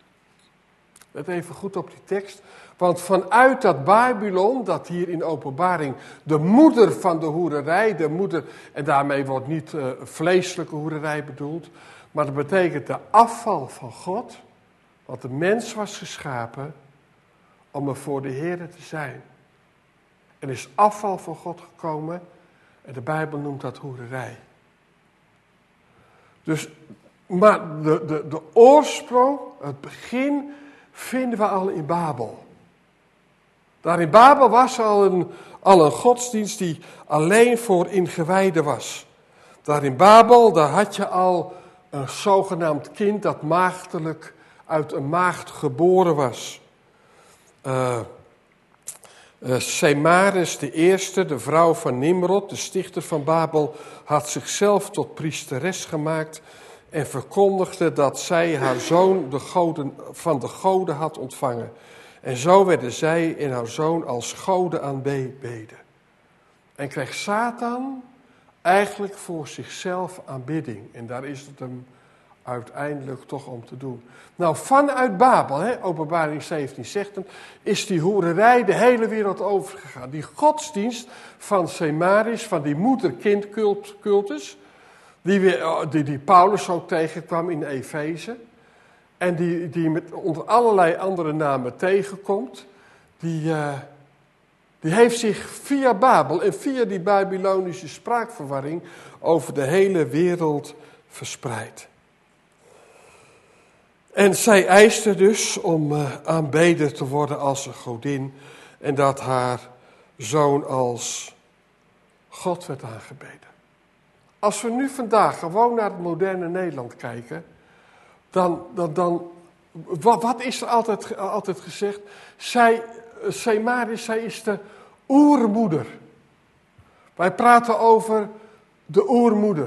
Let even goed op die tekst. Want vanuit dat Babylon, dat hier in openbaring de moeder van de hoererij, de moeder, en daarmee wordt niet uh, vleeselijke hoererij bedoeld, maar dat betekent de afval van God, want de mens was geschapen om er voor de Heer te zijn. Er is afval van God gekomen en de Bijbel noemt dat hoererij. Dus, maar de, de, de oorsprong, het begin, vinden we al in Babel. Daar in Babel was al een, al een godsdienst die alleen voor ingewijden was. Daar in Babel, daar had je al een zogenaamd kind dat maagdelijk uit een maagd geboren was. Uh, uh, Semaris de eerste, de vrouw van Nimrod, de stichter van Babel, had zichzelf tot priesteres gemaakt en verkondigde dat zij haar zoon de goden, van de goden had ontvangen. En zo werden zij en haar zoon als goden aanbeden. En kreeg Satan eigenlijk voor zichzelf aanbidding. En daar is het hem uiteindelijk toch om te doen. Nou, vanuit Babel, hè, Openbaring zeventien zegt het, is die hoererij de hele wereld overgegaan. Die godsdienst van Semaris, van die moeder-kind-cultus, die, we, die, die Paulus ook tegenkwam in Efeze, en die, die met onder allerlei andere namen tegenkomt, die, uh, die heeft zich via Babel en via die Babylonische spraakverwarring over de hele wereld verspreid. En zij eiste dus om uh, aanbeden te worden als een godin en dat haar zoon als God werd aangebeden. Als we nu vandaag gewoon naar het moderne Nederland kijken, dan, dan, dan wat, wat is er altijd, altijd gezegd? Zij, Semaris, zij is de oermoeder. Wij praten over de oermoeder.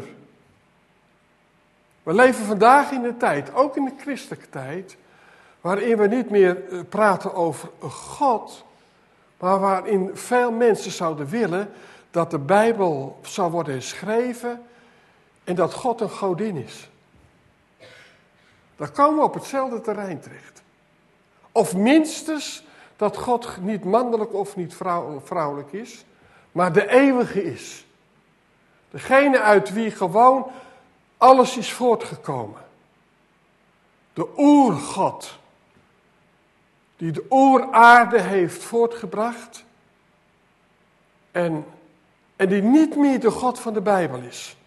We leven vandaag in een tijd, ook in de christelijke tijd, waarin we niet meer praten over een God, maar waarin veel mensen zouden willen dat de Bijbel zou worden geschreven en dat God een godin is. Dan komen we op hetzelfde terrein terecht. Of minstens dat God niet mannelijk of niet vrouw, vrouwelijk is, maar de eeuwige is. Degene uit wie gewoon alles is voortgekomen. De oergod. Die de oeraarde heeft voortgebracht. En, en die niet meer de God van de Bijbel is.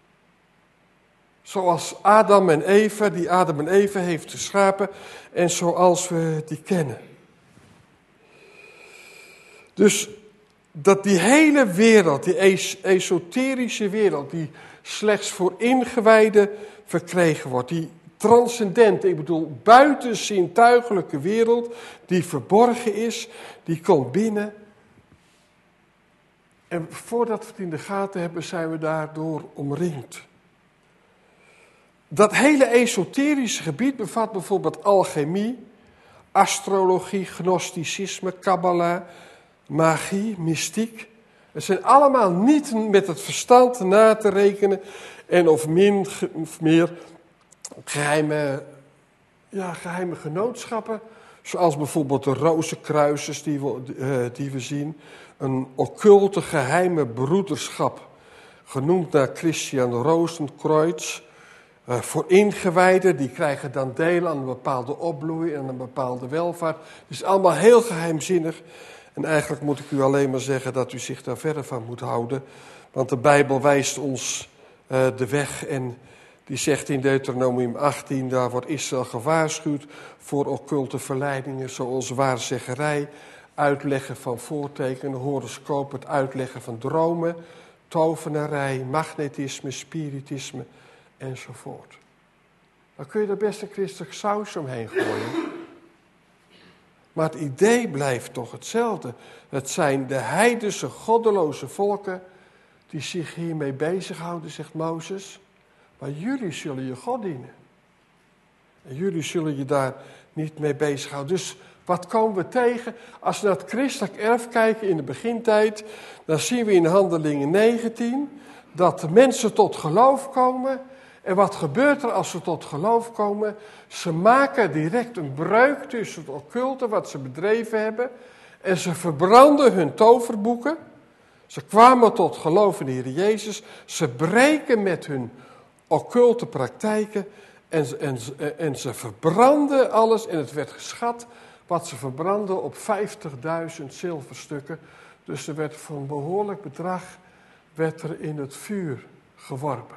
Zoals Adam en Eva, die Adam en Eva heeft geschapen. En zoals we die kennen. Dus dat die hele wereld, die es- esoterische wereld, die slechts voor ingewijden verkregen wordt. Die transcendente, ik bedoel buitenzintuigelijke wereld, die verborgen is, die komt binnen. En voordat we het in de gaten hebben, zijn we daardoor omringd. Dat hele esoterische gebied bevat bijvoorbeeld alchemie, astrologie, gnosticisme, kabbala, magie, mystiek. Het zijn allemaal niet met het verstand na te rekenen en of min of meer geheime, ja, geheime genootschappen. Zoals bijvoorbeeld de Rozenkruisers die we, uh, die we zien. Een occulte geheime broederschap, genoemd naar Christian Rozenkreuz. Uh, voor ingewijden, die krijgen dan deel aan een bepaalde opbloei en een bepaalde welvaart. Het is allemaal heel geheimzinnig. En eigenlijk moet ik u alleen maar zeggen dat u zich daar verder van moet houden. Want de Bijbel wijst ons uh, de weg en die zegt in Deuteronomium achttien, daar wordt Israël gewaarschuwd voor occulte verleidingen zoals waarzeggerij, uitleggen van voortekenen, horoscoop, het uitleggen van dromen, tovenarij, magnetisme, spiritisme enzovoort. Dan kun je er best een christelijk saus omheen gooien. Maar het idee blijft toch hetzelfde. Het zijn de heidense, goddeloze volken die zich hiermee bezighouden, zegt Mozes. Maar jullie zullen je God dienen. En jullie zullen je daar niet mee bezighouden. Dus wat komen we tegen? Als we naar het christelijk erf kijken in de begintijd, dan zien we in Handelingen negentien dat de mensen tot geloof komen. En wat gebeurt er als ze tot geloof komen? Ze maken direct een breuk tussen het occulte wat ze bedreven hebben. En ze verbranden hun toverboeken. Ze kwamen tot geloof in de Heer Jezus. Ze breken met hun occulte praktijken. En, en, en ze verbranden alles. En het werd geschat wat ze verbranden op vijftigduizend zilverstukken. Dus er werd voor een behoorlijk bedrag werd er in het vuur geworpen.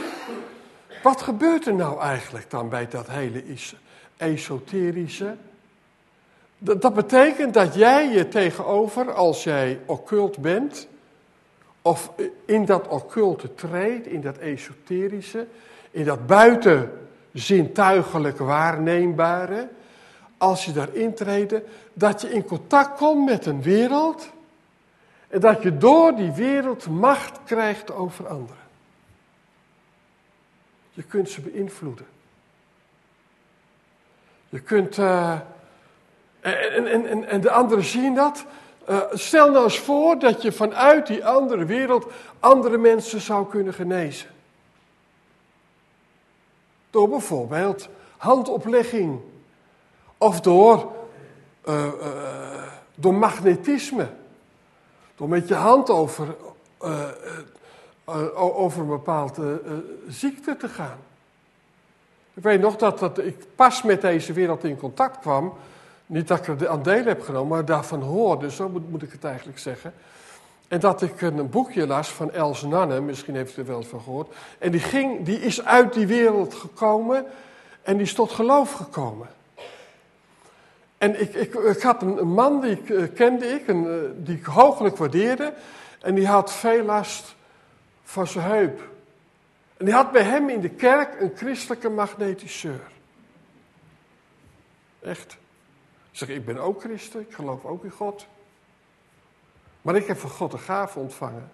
Wat gebeurt er nou eigenlijk dan bij dat hele esoterische? Dat, dat betekent dat jij je tegenover, als jij occult bent, of in dat occulte treedt, in dat esoterische, in dat buitenzintuigelijk waarneembare, als je daarin treedt, dat je in contact komt met een wereld en dat je door die wereld macht krijgt over anderen. Je kunt ze beïnvloeden. Je kunt uh, En, en, en, en de anderen zien dat. Uh, stel nou eens voor dat je vanuit die andere wereld andere mensen zou kunnen genezen. Door bijvoorbeeld handoplegging. Of door, uh, uh, door magnetisme. Door met je hand over, uh, uh, over een bepaalde uh, ziekte te gaan. Ik weet nog dat, dat ik pas met deze wereld in contact kwam. Niet dat ik er aan deel heb genomen, maar daarvan hoorde, zo moet, moet ik het eigenlijk zeggen. En dat ik een boekje las van Els Nanne, misschien heeft u er wel eens van gehoord. En die, ging, die is uit die wereld gekomen en die is tot geloof gekomen. En ik, ik, ik had een, een man, die ik, uh, kende ik, een, uh, die ik hooglijk waardeerde. En die had veel last van zijn heup. En die had bij hem in de kerk een christelijke magnetiseur. Echt. Ik zeg, ik ben ook christen, ik geloof ook in God. Maar ik heb van God een gave ontvangen.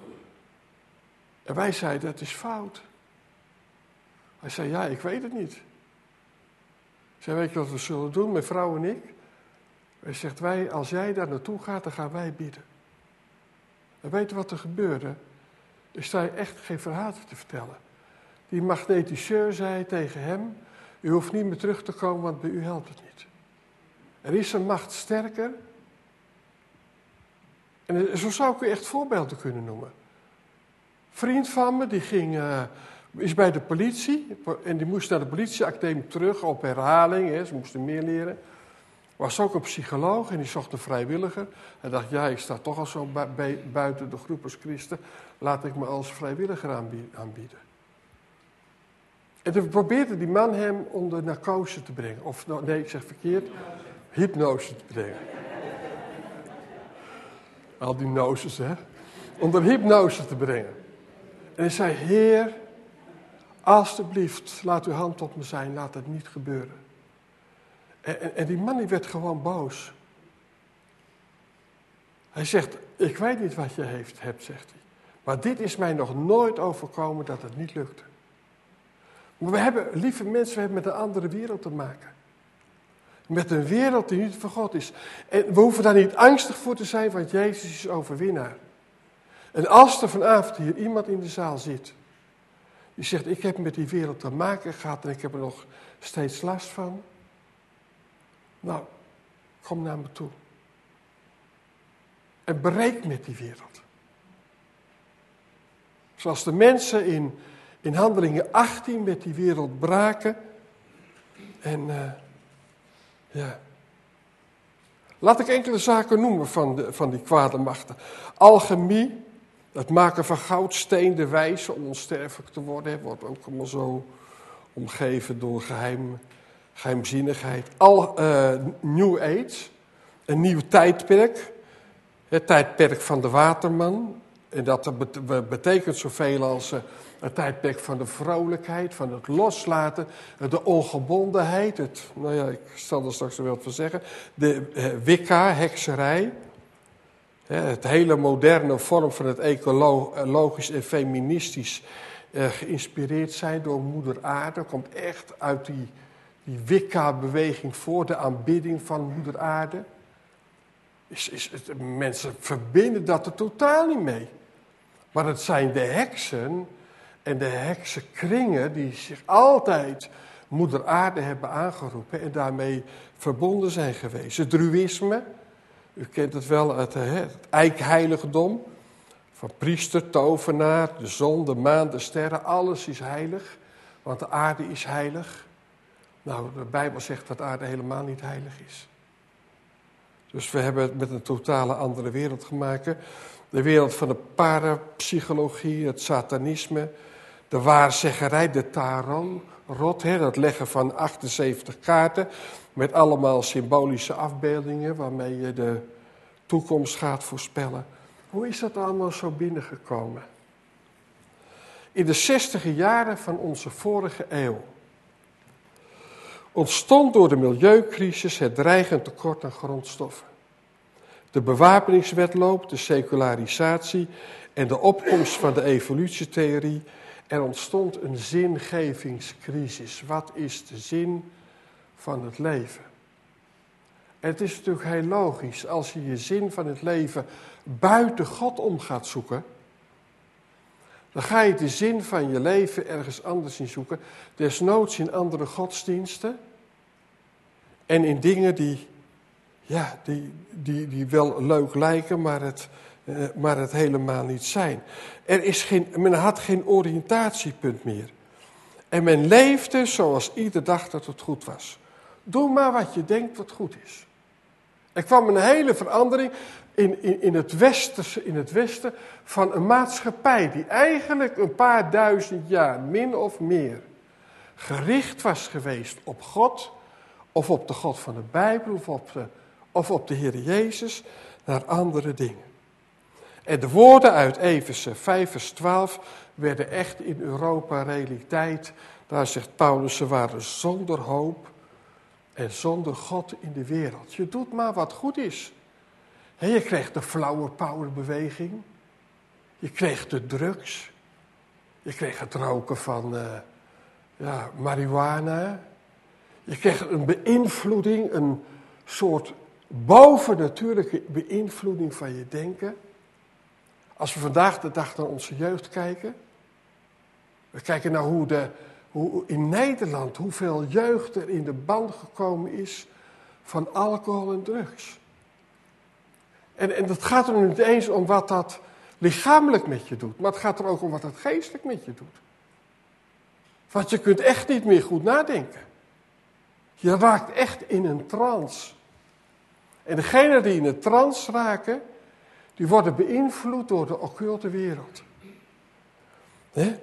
En wij zeiden, het is fout. Hij zei, ja, ik weet het niet. Ik zei, weet je wat we zullen doen, mijn vrouw en ik? Hij zegt, wij, als jij daar naartoe gaat, dan gaan wij bidden. En weet je wat er gebeurde? Ik sta je echt geen verhaaltje te vertellen. Die magnetiseur zei tegen hem, u hoeft niet meer terug te komen, want bij u helpt het niet. Er is een macht sterker. En zo zou ik u echt voorbeelden kunnen noemen. Een vriend van me, die ging, uh, is bij de politie. En die moest naar de politieacademie terug op herhaling. Hè, ze moesten meer leren. Was ook een psycholoog en die zocht een vrijwilliger. Hij dacht, ja, ik sta toch al zo bu- buiten de groep als christen. Laat ik me als vrijwilliger aanbieden. En toen probeerde die man hem onder narcose te brengen. Of nee, ik zeg verkeerd. Hypnose te brengen. Al die noses, hè. Onder hypnose te brengen. En hij zei, Heer, alstublieft, laat uw hand op me zijn, laat het niet gebeuren. En, en, en die man die werd gewoon boos. Hij zegt, ik weet niet wat je heeft, hebt, zegt hij. Maar dit is mij nog nooit overkomen dat het niet lukte. Maar we hebben, lieve mensen, we hebben met een andere wereld te maken. Met een wereld die niet van God is. En we hoeven daar niet angstig voor te zijn, want Jezus is overwinnaar. En als er vanavond hier iemand in de zaal zit, die zegt, ik heb met die wereld te maken gehad en ik heb er nog steeds last van. Nou, kom naar me toe. En breek met die wereld. Zoals de mensen in, in Handelingen achttien met die wereld braken. En uh, ja. Laat ik enkele zaken noemen van, de, van die kwade machten. Alchemie, het maken van goudsteen, de wijze om onsterfelijk te worden, wordt ook allemaal zo omgeven door geheim, geheimzinnigheid. Al, uh, New Age, een nieuw tijdperk, het tijdperk van de waterman. En dat betekent zoveel als uh, het tijdperk van de vrolijkheid, van het loslaten, de ongebondenheid. Het, nou ja, ik zal er straks wel wat van zeggen. De uh, Wicca, hekserij. Ja, het hele moderne vorm van het ecologisch en feministisch uh, geïnspireerd zijn door moeder aarde. Komt echt uit die, die Wicca-beweging voor de aanbidding van moeder aarde. Is, is, is, mensen verbinden dat er totaal niet mee. Maar het zijn de heksen en de heksenkringen die zich altijd moeder aarde hebben aangeroepen en daarmee verbonden zijn geweest. Het druïsme, u kent het wel, het, het eikheiligdom. Van priester, tovenaar, de zon, de maan, de sterren, alles is heilig. Want de aarde is heilig. Nou, de Bijbel zegt dat de aarde helemaal niet heilig is. Dus we hebben het met een totale andere wereld gemaakt. De wereld van de parapsychologie, het satanisme, de waarzeggerij, de tarot, hè, dat leggen van achtenzeventig kaarten met allemaal symbolische afbeeldingen waarmee je de toekomst gaat voorspellen. Hoe is dat allemaal zo binnengekomen? In de zestiger jaren van onze vorige eeuw ontstond door de milieucrisis het dreigend tekort aan grondstoffen. De bewapeningswedloop, de secularisatie en de opkomst van de evolutietheorie. Er ontstond een zingevingscrisis. Wat is de zin van het leven? En het is natuurlijk heel logisch, als je je zin van het leven buiten God om gaat zoeken, dan ga je de zin van je leven ergens anders in zoeken. Desnoods in andere godsdiensten. En in dingen die, ja, die, die, die wel leuk lijken, maar het, uh, maar het helemaal niet zijn. Er is geen, men had geen oriëntatiepunt meer. En men leefde zoals ieder dacht dat het goed was. Doe maar wat je denkt wat goed is. Er kwam een hele verandering in, in, in, het westen, in het Westen van een maatschappij die eigenlijk een paar duizend jaar, min of meer, gericht was geweest op God, of op de God van de Bijbel, of op de, of op de Heer Jezus, naar andere dingen. En de woorden uit Efeze vijf vers twaalf werden echt in Europa realiteit. Daar zegt Paulus, ze waren zonder hoop en zonder God in de wereld. Je doet maar wat goed is. He, je kreeg de flower power beweging. Je kreeg de drugs. Je kreeg het roken van uh, ja, marihuana. Je kreeg een beïnvloeding, een soort bovennatuurlijke beïnvloeding van je denken. Als we vandaag de dag naar onze jeugd kijken. We kijken naar hoe, de, hoe in Nederland, hoeveel jeugd er in de band gekomen is van alcohol en drugs. En, en het gaat er niet eens om wat dat lichamelijk met je doet, maar het gaat er ook om wat dat geestelijk met je doet. Want je kunt echt niet meer goed nadenken. Je raakt echt in een trance. En degenen die in een trance raken, die worden beïnvloed door de occulte wereld. He?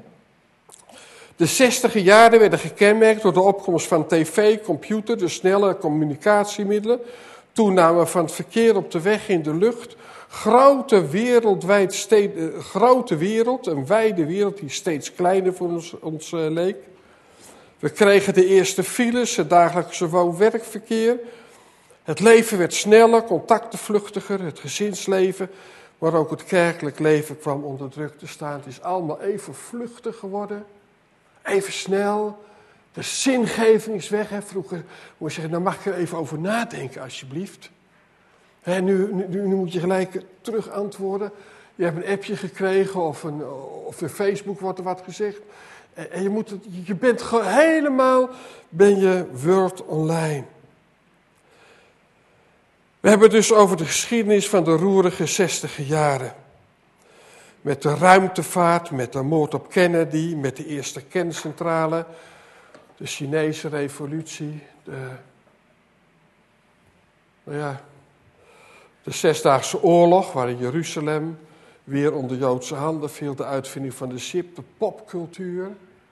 De zestiger jaren werden gekenmerkt door de opkomst van tv, computer, de snelle communicatiemiddelen, toename van het verkeer op de weg, in de lucht, grote wereldwijd steed, uh, grote wereld, een wijde wereld die steeds kleiner voor ons, ons uh, leek. We kregen de eerste files, het dagelijkse woon-werkverkeer. Het leven werd sneller, contacten vluchtiger, het gezinsleven, maar ook het kerkelijk leven kwam onder druk te staan. Het is allemaal even vluchtig geworden, even snel. De zingeving is weg. Hè. Vroeger moet je zeggen, nou mag ik er even over nadenken alsjeblieft. Hè, nu, nu, nu moet je gelijk terug antwoorden. Je hebt een appje gekregen of, een, of in Facebook wordt er wat gezegd. En je, moet het, je bent gewoon helemaal, ben je Word Online. We hebben het dus over de geschiedenis van de roerige zestiger jaren. Met de ruimtevaart, met de moord op Kennedy, met de eerste kerncentrale, de Chinese revolutie, de, nou ja, de Zesdaagse Oorlog, waarin Jeruzalem weer onder Joodse handen viel, de uitvinding van de chip, de popcultuur,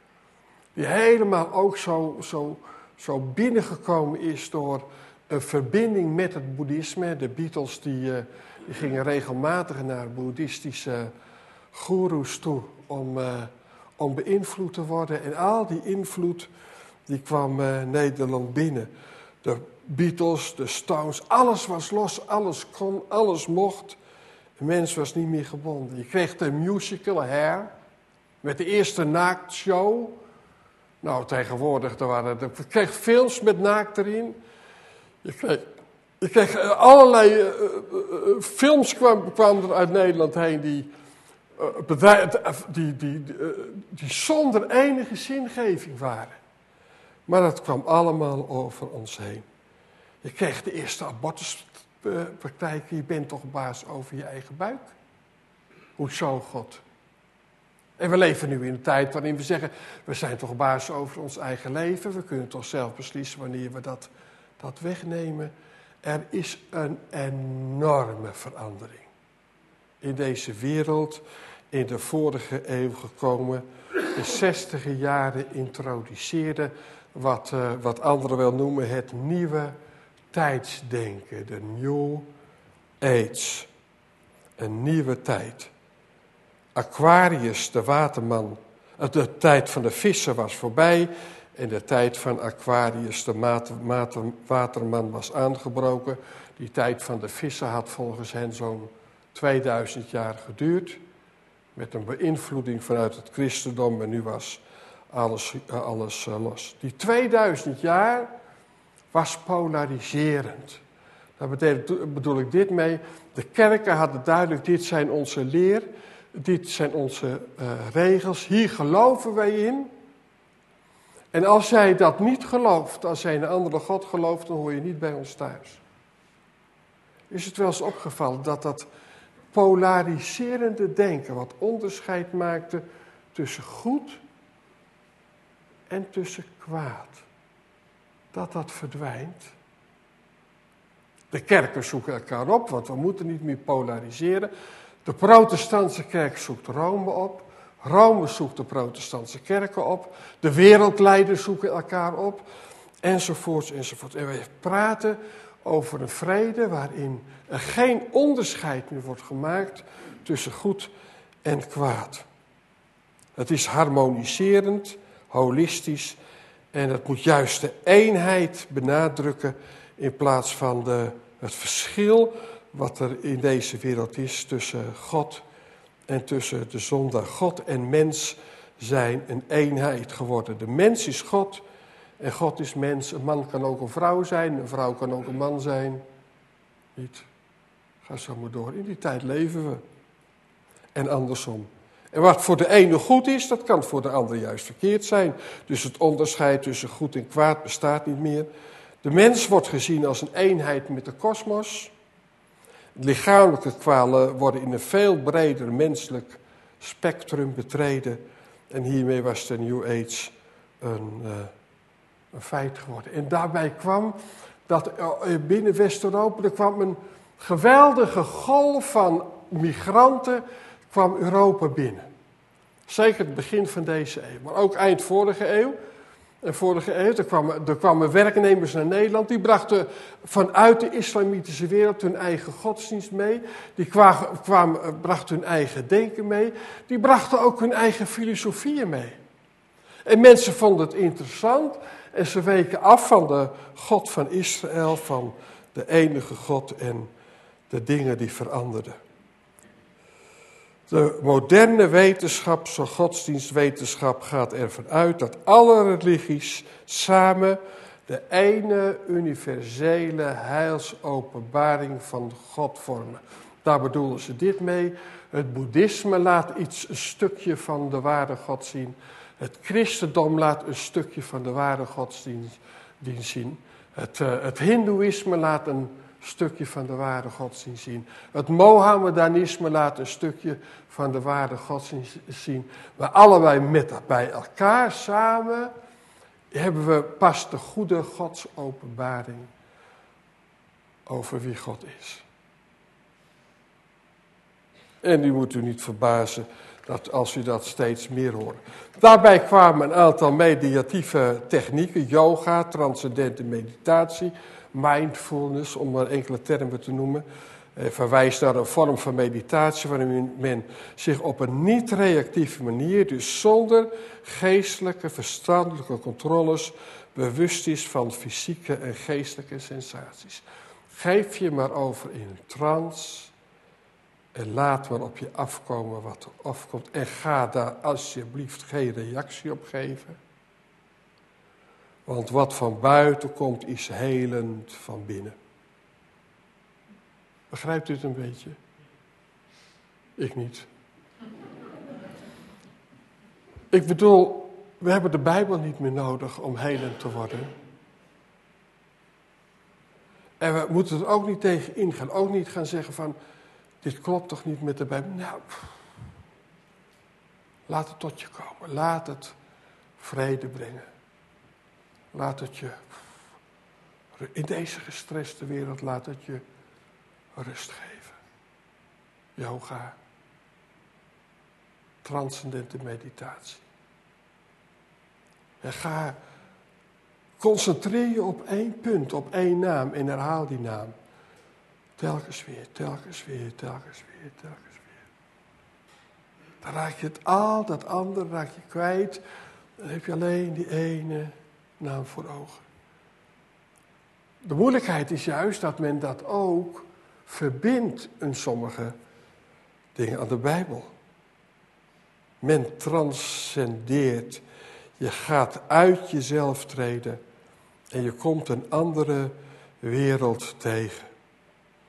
die helemaal ook zo, zo, zo binnengekomen is door een verbinding met het boeddhisme. De Beatles die, die gingen regelmatig naar boeddhistische goeroes toe om, uh, om beïnvloed te worden. En al die invloed die kwam uh, Nederland binnen. De Beatles, de Stones, alles was los, alles kon, alles mocht. De mens was niet meer gebonden. Je kreeg de musical Hair, met de eerste naaktshow. Nou, tegenwoordig, er waren, je kreeg films met naakt erin. Je kreeg, je kreeg allerlei uh, uh, films kwamen kwam er uit Nederland heen die, uh, bedrijf, die, die, die, uh, die zonder enige zingeving waren. Maar dat kwam allemaal over ons heen. Je kreeg de eerste abortuspraktijken. Je bent toch baas over je eigen buik? Hoezo, God? En we leven nu in een tijd waarin we zeggen, we zijn toch baas over ons eigen leven. We kunnen toch zelf beslissen wanneer we dat, dat wegnemen. Er is een enorme verandering in deze wereld, in de vorige eeuw gekomen. De zestiger jaren introduceerden wat, uh, wat anderen wel noemen het nieuwe tijdsdenken. De New Age. Een nieuwe tijd. Aquarius, de waterman, de tijd van de vissen was voorbij en de tijd van Aquarius, de mater, mater, waterman, was aangebroken. Die tijd van de vissen had volgens hen zo'n tweeduizend jaar geduurd, met een beïnvloeding vanuit het christendom en nu was alles, alles uh, los. Die tweeduizend jaar was polariserend. Daar bedoel ik dit mee. De kerken hadden duidelijk, dit zijn onze leer, dit zijn onze uh, regels, hier geloven wij in. En als jij dat niet gelooft, als jij een andere God gelooft, dan hoor je niet bij ons thuis. Is het wel eens opgevallen dat dat polariserende denken, wat onderscheid maakte tussen goed en tussen kwaad, dat dat verdwijnt? De kerken zoeken elkaar op, want we moeten niet meer polariseren. De protestantse kerk zoekt Rome op. Rome zoekt de protestantse kerken op. De wereldleiders zoeken elkaar op. Enzovoorts, enzovoorts. En wij praten over een vrede waarin er geen onderscheid meer wordt gemaakt tussen goed en kwaad. Het is harmoniserend, holistisch en het moet juist de eenheid benadrukken in plaats van de, het verschil wat er in deze wereld is tussen God en tussen de zondaar. God en mens zijn een eenheid geworden. De mens is God en God is mens. Een man kan ook een vrouw zijn, een vrouw kan ook een man zijn. Niet. Ga zo maar door. In die tijd leven we. En andersom. En wat voor de ene goed is, dat kan voor de ander juist verkeerd zijn. Dus het onderscheid tussen goed en kwaad bestaat niet meer. De mens wordt gezien als een eenheid met de kosmos. Lichamelijke kwalen worden in een veel breder menselijk spectrum betreden. En hiermee was de New Age een, uh, een feit geworden. En daarbij kwam dat binnen West-Europa, er kwam een geweldige golf van migranten, kwam Europa binnen. Zeker het begin van deze eeuw, maar ook eind vorige eeuw. En vorige eeuw, er kwamen, er kwamen werknemers naar Nederland, die brachten vanuit de islamitische wereld hun eigen godsdienst mee. Die kwamen, kwamen, brachten hun eigen denken mee. Die brachten ook hun eigen filosofieën mee. En mensen vonden het interessant en ze weken af van de God van Israël, van de enige God en de dingen die veranderden. De moderne wetenschap, zo'n godsdienstwetenschap, gaat ervan uit dat alle religies samen de ene universele heilsopenbaring van God vormen. Daar bedoelen ze dit mee. Het boeddhisme laat iets, een stukje van de ware God zien. Het christendom laat een stukje van de ware godsdienst zien. Het, uh, het hindoeïsme laat een stukje van de ware godsdienst zien. Het Mohammedanisme laat een stukje van de ware godsdienst zien. Maar allebei met bij elkaar samen hebben we pas de goede godsopenbaring over wie God is. En u moet u niet verbazen dat als u dat steeds meer hoort. Daarbij kwamen een aantal mediatieve technieken, yoga, transcendente meditatie, mindfulness, om maar enkele termen te noemen. Eh, verwijst naar een vorm van meditatie waarin men zich op een niet-reactieve manier, dus zonder geestelijke, verstandelijke controles, bewust is van fysieke en geestelijke sensaties. Geef je maar over in een trance en laat maar op je afkomen wat er afkomt. En ga daar alsjeblieft geen reactie op geven. Want wat van buiten komt is helend van binnen. Begrijpt u het een beetje? Ik niet. Ik bedoel, we hebben de Bijbel niet meer nodig om helend te worden. En we moeten er ook niet tegen ingaan. Ook niet gaan zeggen van, dit klopt toch niet met de Bijbel. Nou, laat het tot je komen. Laat het vrede brengen. Laat het je, in deze gestreste wereld, laat het je rust geven. Yoga. Transcendente meditatie. En ga, concentreer je op één punt, op één naam en herhaal die naam. Telkens weer, telkens weer, telkens weer, telkens weer. Dan raak je het al, dat andere raak je kwijt. Dan heb je alleen die ene naam voor ogen. De moeilijkheid is juist dat men dat ook verbindt in sommige dingen aan de Bijbel. Men transcendeert. Je gaat uit jezelf treden en je komt een andere wereld tegen.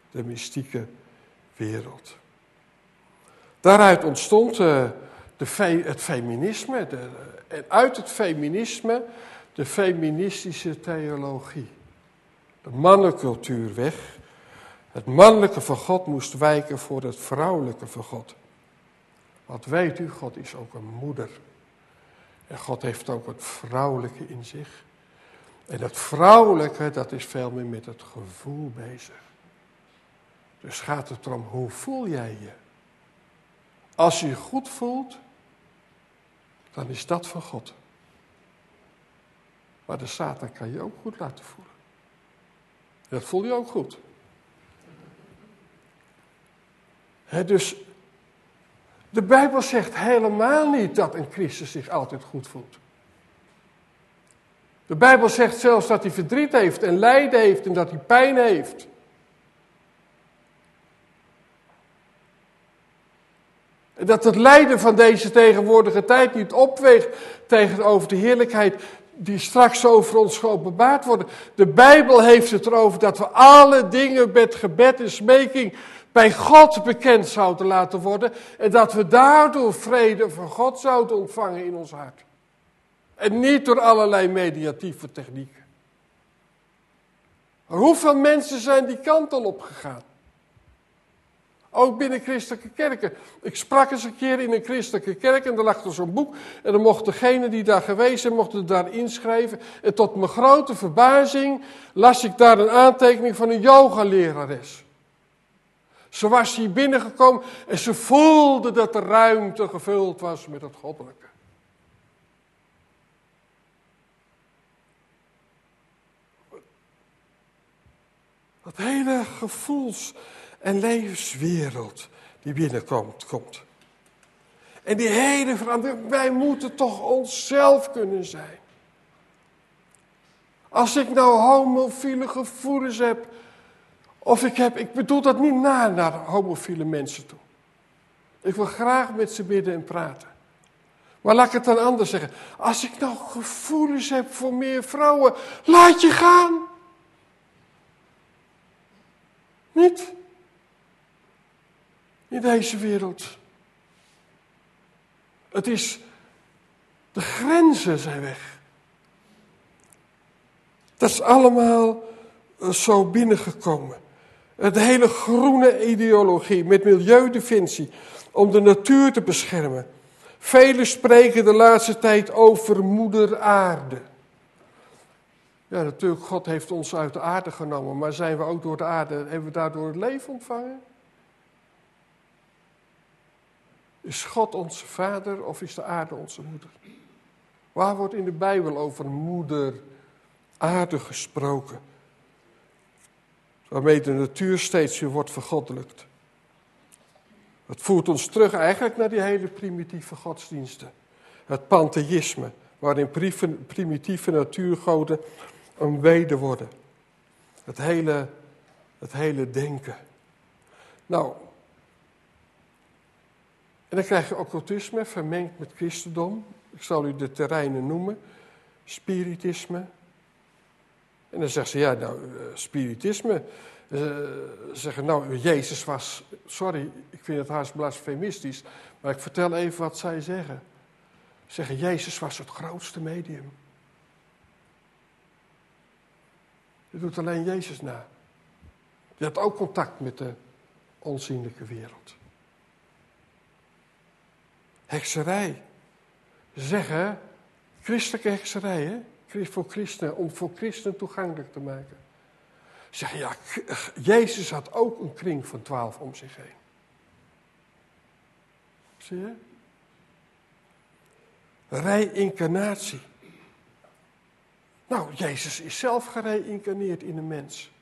de mystieke wereld. Daaruit ontstond uh, de fe- het feminisme. De, en uit het feminisme de feministische theologie. De mannencultuur weg. Het mannelijke van God moest wijken voor het vrouwelijke van God. Want weet u, God is ook een moeder. En God heeft ook het vrouwelijke in zich. En dat vrouwelijke, dat is veel meer met het gevoel bezig. Dus gaat het erom, hoe voel jij je? Als je je goed voelt, dan is dat van God. Maar de Satan kan je ook goed laten voelen. Dat voel je ook goed. He, dus de Bijbel zegt helemaal niet dat een christen zich altijd goed voelt. De Bijbel zegt zelfs dat hij verdriet heeft en lijden heeft en dat hij pijn heeft. En dat het lijden van deze tegenwoordige tijd niet opweegt tegenover de heerlijkheid die straks over ons geopenbaard worden. De Bijbel heeft het erover dat we alle dingen met gebed en smeking bij God bekend zouden laten worden. En dat we daardoor vrede van God zouden ontvangen in ons hart. En niet door allerlei mediatieve technieken. Maar hoeveel mensen zijn die kant al opgegaan? Ook binnen christelijke kerken. Ik sprak eens een keer in een christelijke kerk en er lag er zo'n boek. En dan mocht degene die daar geweest zijn, mochten daar inschrijven. En tot mijn grote verbazing las ik daar een aantekening van een yogalerares. Ze was hier binnengekomen en ze voelde dat de ruimte gevuld was met het goddelijke. Dat hele gevoels- en levenswereld die binnenkomt. Komt. En die hele verandering, wij moeten toch onszelf kunnen zijn. Als ik nou homofiele gevoelens heb, of ik heb, ik bedoel dat niet na naar homofiele mensen toe. Ik wil graag met ze bidden en praten. Maar laat ik het dan anders zeggen. Als ik nou gevoelens heb voor meer vrouwen, laat je gaan. Niet in deze wereld. Het is, de grenzen zijn weg. Dat is allemaal zo binnengekomen. De hele groene ideologie met milieudefensie om de natuur te beschermen. Velen spreken de laatste tijd over moeder aarde. Ja, natuurlijk, God heeft ons uit de aarde genomen, maar zijn we ook door de aarde, hebben we daardoor het leven ontvangen? Is God onze vader of is de aarde onze moeder? Waar wordt in de Bijbel over moeder aarde gesproken? Waarmee de natuur steeds weer wordt vergoddelijkt. Het voert ons terug eigenlijk naar die hele primitieve godsdiensten. Het pantheïsme, waarin primitieve natuurgoden aanbeden worden. Het hele, het hele denken. Nou, en dan krijg je occultisme, vermengd met christendom. Ik zal u de terreinen noemen. Spiritisme. En dan zeggen ze, ja, nou, spiritisme. Ze zeggen, nou, Jezus was, sorry, ik vind het haast blasfemistisch, maar ik vertel even wat zij zeggen. Ze zeggen, Jezus was het grootste medium. Je doet alleen Jezus na. Die had ook contact met de onzienlijke wereld. Hekserij. Ze zeggen, christelijke hekserij, hè? Voor christenen, om voor christenen toegankelijk te maken. Ze zeggen, ja, Jezus had ook een kring van twaalf om zich heen. Zie je? Reïncarnatie. Nou, Jezus is zelf gereïncarneerd in een mens.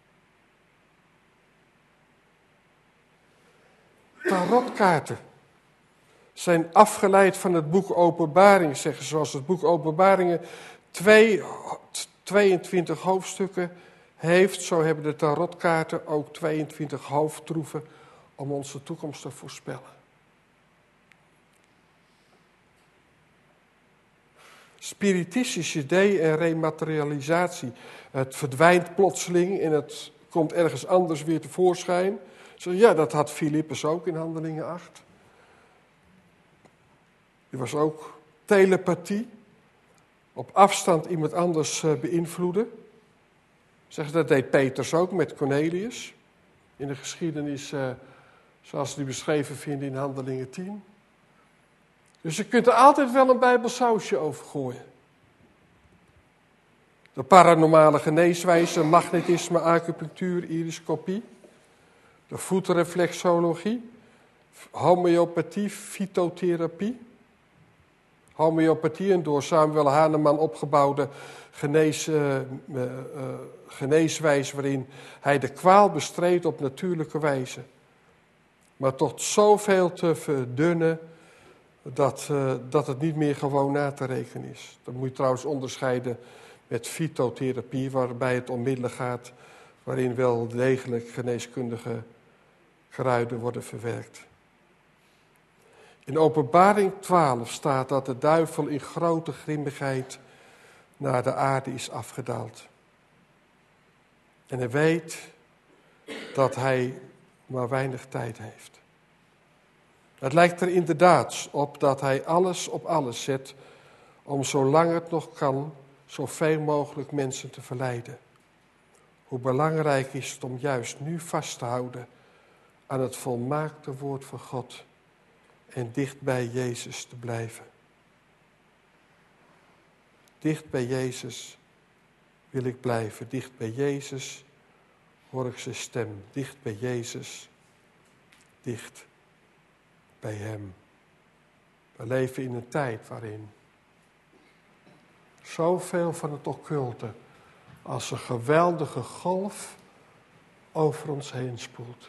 Tarotkaarten zijn afgeleid van het boek Openbaring, zeggen ze, zoals het boek Openbaringen twee, tweeëntwintig hoofdstukken heeft, zo hebben de tarotkaarten ook tweeëntwintig hoofdtroeven om onze toekomst te voorspellen. Spiritistische idee en rematerialisatie. Het verdwijnt plotseling en het komt ergens anders weer tevoorschijn. Zo, ja, dat had Filippus ook in Handelingen acht. Die was ook telepathie. Op afstand iemand anders uh, beïnvloeden. Zeg, dat deed Petrus ook met Cornelius. In de geschiedenis uh, zoals we die beschreven vinden in Handelingen tien. Dus je kunt er altijd wel een bijbelsausje over gooien. De paranormale geneeswijze, magnetisme, acupunctuur, iriscopie. De voetreflexologie. Homeopathie, fytotherapie. Homeopathie, een door Samuel Hahnemann opgebouwde genees, uh, uh, uh, geneeswijze waarin hij de kwaal bestreed op natuurlijke wijze. Maar tot zoveel te verdunnen dat, uh, dat het niet meer gewoon na te rekenen is. Dat moet je trouwens onderscheiden met fytotherapie, waarbij het om middelen gaat waarin wel degelijk geneeskundige kruiden worden verwerkt. In Openbaring twaalf staat dat de duivel in grote grimmigheid naar de aarde is afgedaald. En hij weet dat hij maar weinig tijd heeft. Het lijkt er inderdaad op dat hij alles op alles zet om zolang het nog kan zoveel mogelijk mensen te verleiden. Hoe belangrijk is het om juist nu vast te houden aan het volmaakte woord van God en dicht bij Jezus te blijven. Dicht bij Jezus wil ik blijven. Dicht bij Jezus hoor ik zijn stem. Dicht bij Jezus. Dicht bij Hem. We leven in een tijd waarin zoveel van het occulte als een geweldige golf over ons heen spoelt.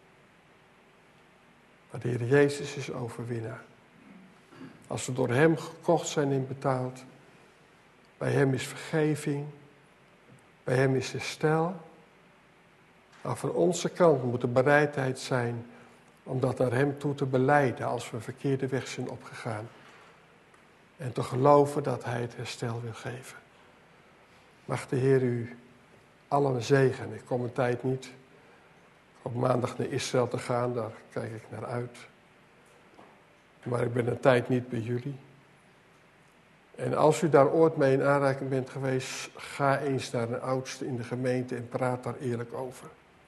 Maar de Heer Jezus is overwinnaar. Als we door Hem gekocht zijn en betaald, bij Hem is vergeving, bij Hem is herstel. Maar van onze kant moet de bereidheid zijn om dat naar Hem toe te belijden als we een verkeerde weg zijn opgegaan. En te geloven dat Hij het herstel wil geven. Mag de Heer u allen zegenen. Ik kom een tijd niet op maandag naar Israël te gaan, daar kijk ik naar uit. Maar ik ben een tijd niet bij jullie. En als u daar ooit mee in aanraking bent geweest, ga eens naar een oudste in de gemeente en praat daar eerlijk over.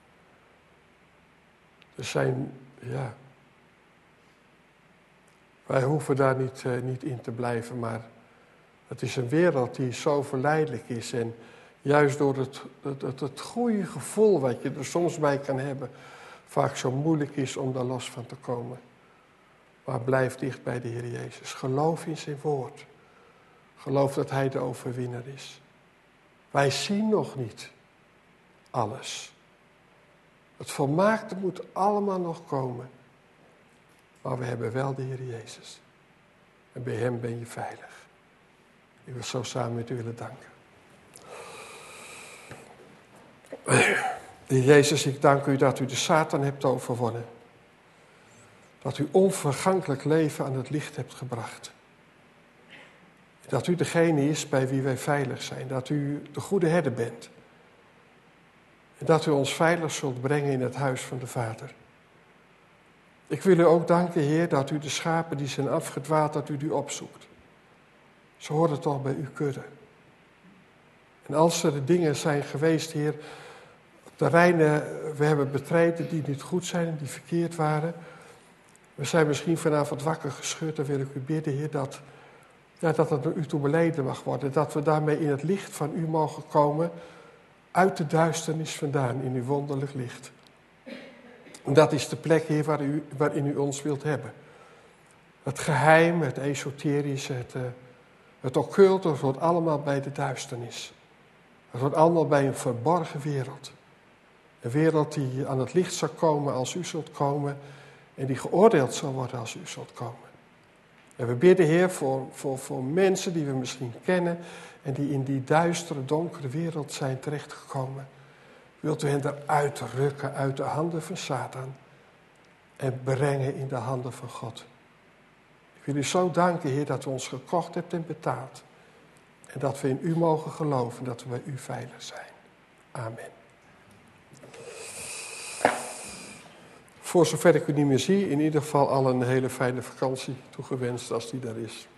Er zijn, ja, wij hoeven daar niet, uh, niet in te blijven, maar het is een wereld die zo verleidelijk is. En juist door het, het, het, het goede gevoel wat je er soms bij kan hebben, vaak zo moeilijk is om daar los van te komen. Maar blijf dicht bij de Heer Jezus. Geloof in zijn woord. Geloof dat Hij de overwinnaar is. Wij zien nog niet alles. Het volmaakte moet allemaal nog komen. Maar we hebben wel de Heer Jezus. En bij Hem ben je veilig. Ik wil zo samen met u willen danken. Heer Jezus, ik dank u dat u de Satan hebt overwonnen. Dat u onvergankelijk leven aan het licht hebt gebracht. Dat u degene is bij wie wij veilig zijn. Dat u de goede herder bent. En dat u ons veilig zult brengen in het huis van de Vader. Ik wil u ook danken, Heer, dat u de schapen die zijn afgedwaald, dat u die opzoekt. Ze horen toch bij uw kudde. En als er de dingen zijn geweest, Heer, terreinen we hebben betreden die niet goed zijn en die verkeerd waren. We zijn misschien vanavond wakker geschud, dan wil ik u bidden, Heer, dat, ja, dat het naar u toe beleden mag worden. Dat we daarmee in het licht van u mogen komen, uit de duisternis vandaan, in uw wonderlijk licht. En dat is de plek, Heer, waar u, waarin u ons wilt hebben. Het geheim, het esoterische, het, uh, het occulte, het hoort allemaal bij de duisternis. Het hoort allemaal bij een verborgen wereld. Een wereld die aan het licht zal komen als u zult komen en die geoordeeld zal worden als u zult komen. En we bidden, Heer, voor, voor, voor mensen die we misschien kennen en die in die duistere, donkere wereld zijn terechtgekomen. Wilt u hen eruit rukken uit de handen van Satan en brengen in de handen van God. Ik wil u zo danken, Heer, dat u ons gekocht hebt en betaald. En dat we in u mogen geloven, dat we bij u veilig zijn. Amen. voor zover ik u niet meer zie, in ieder geval al een hele fijne vakantie toegewenst als die daar is.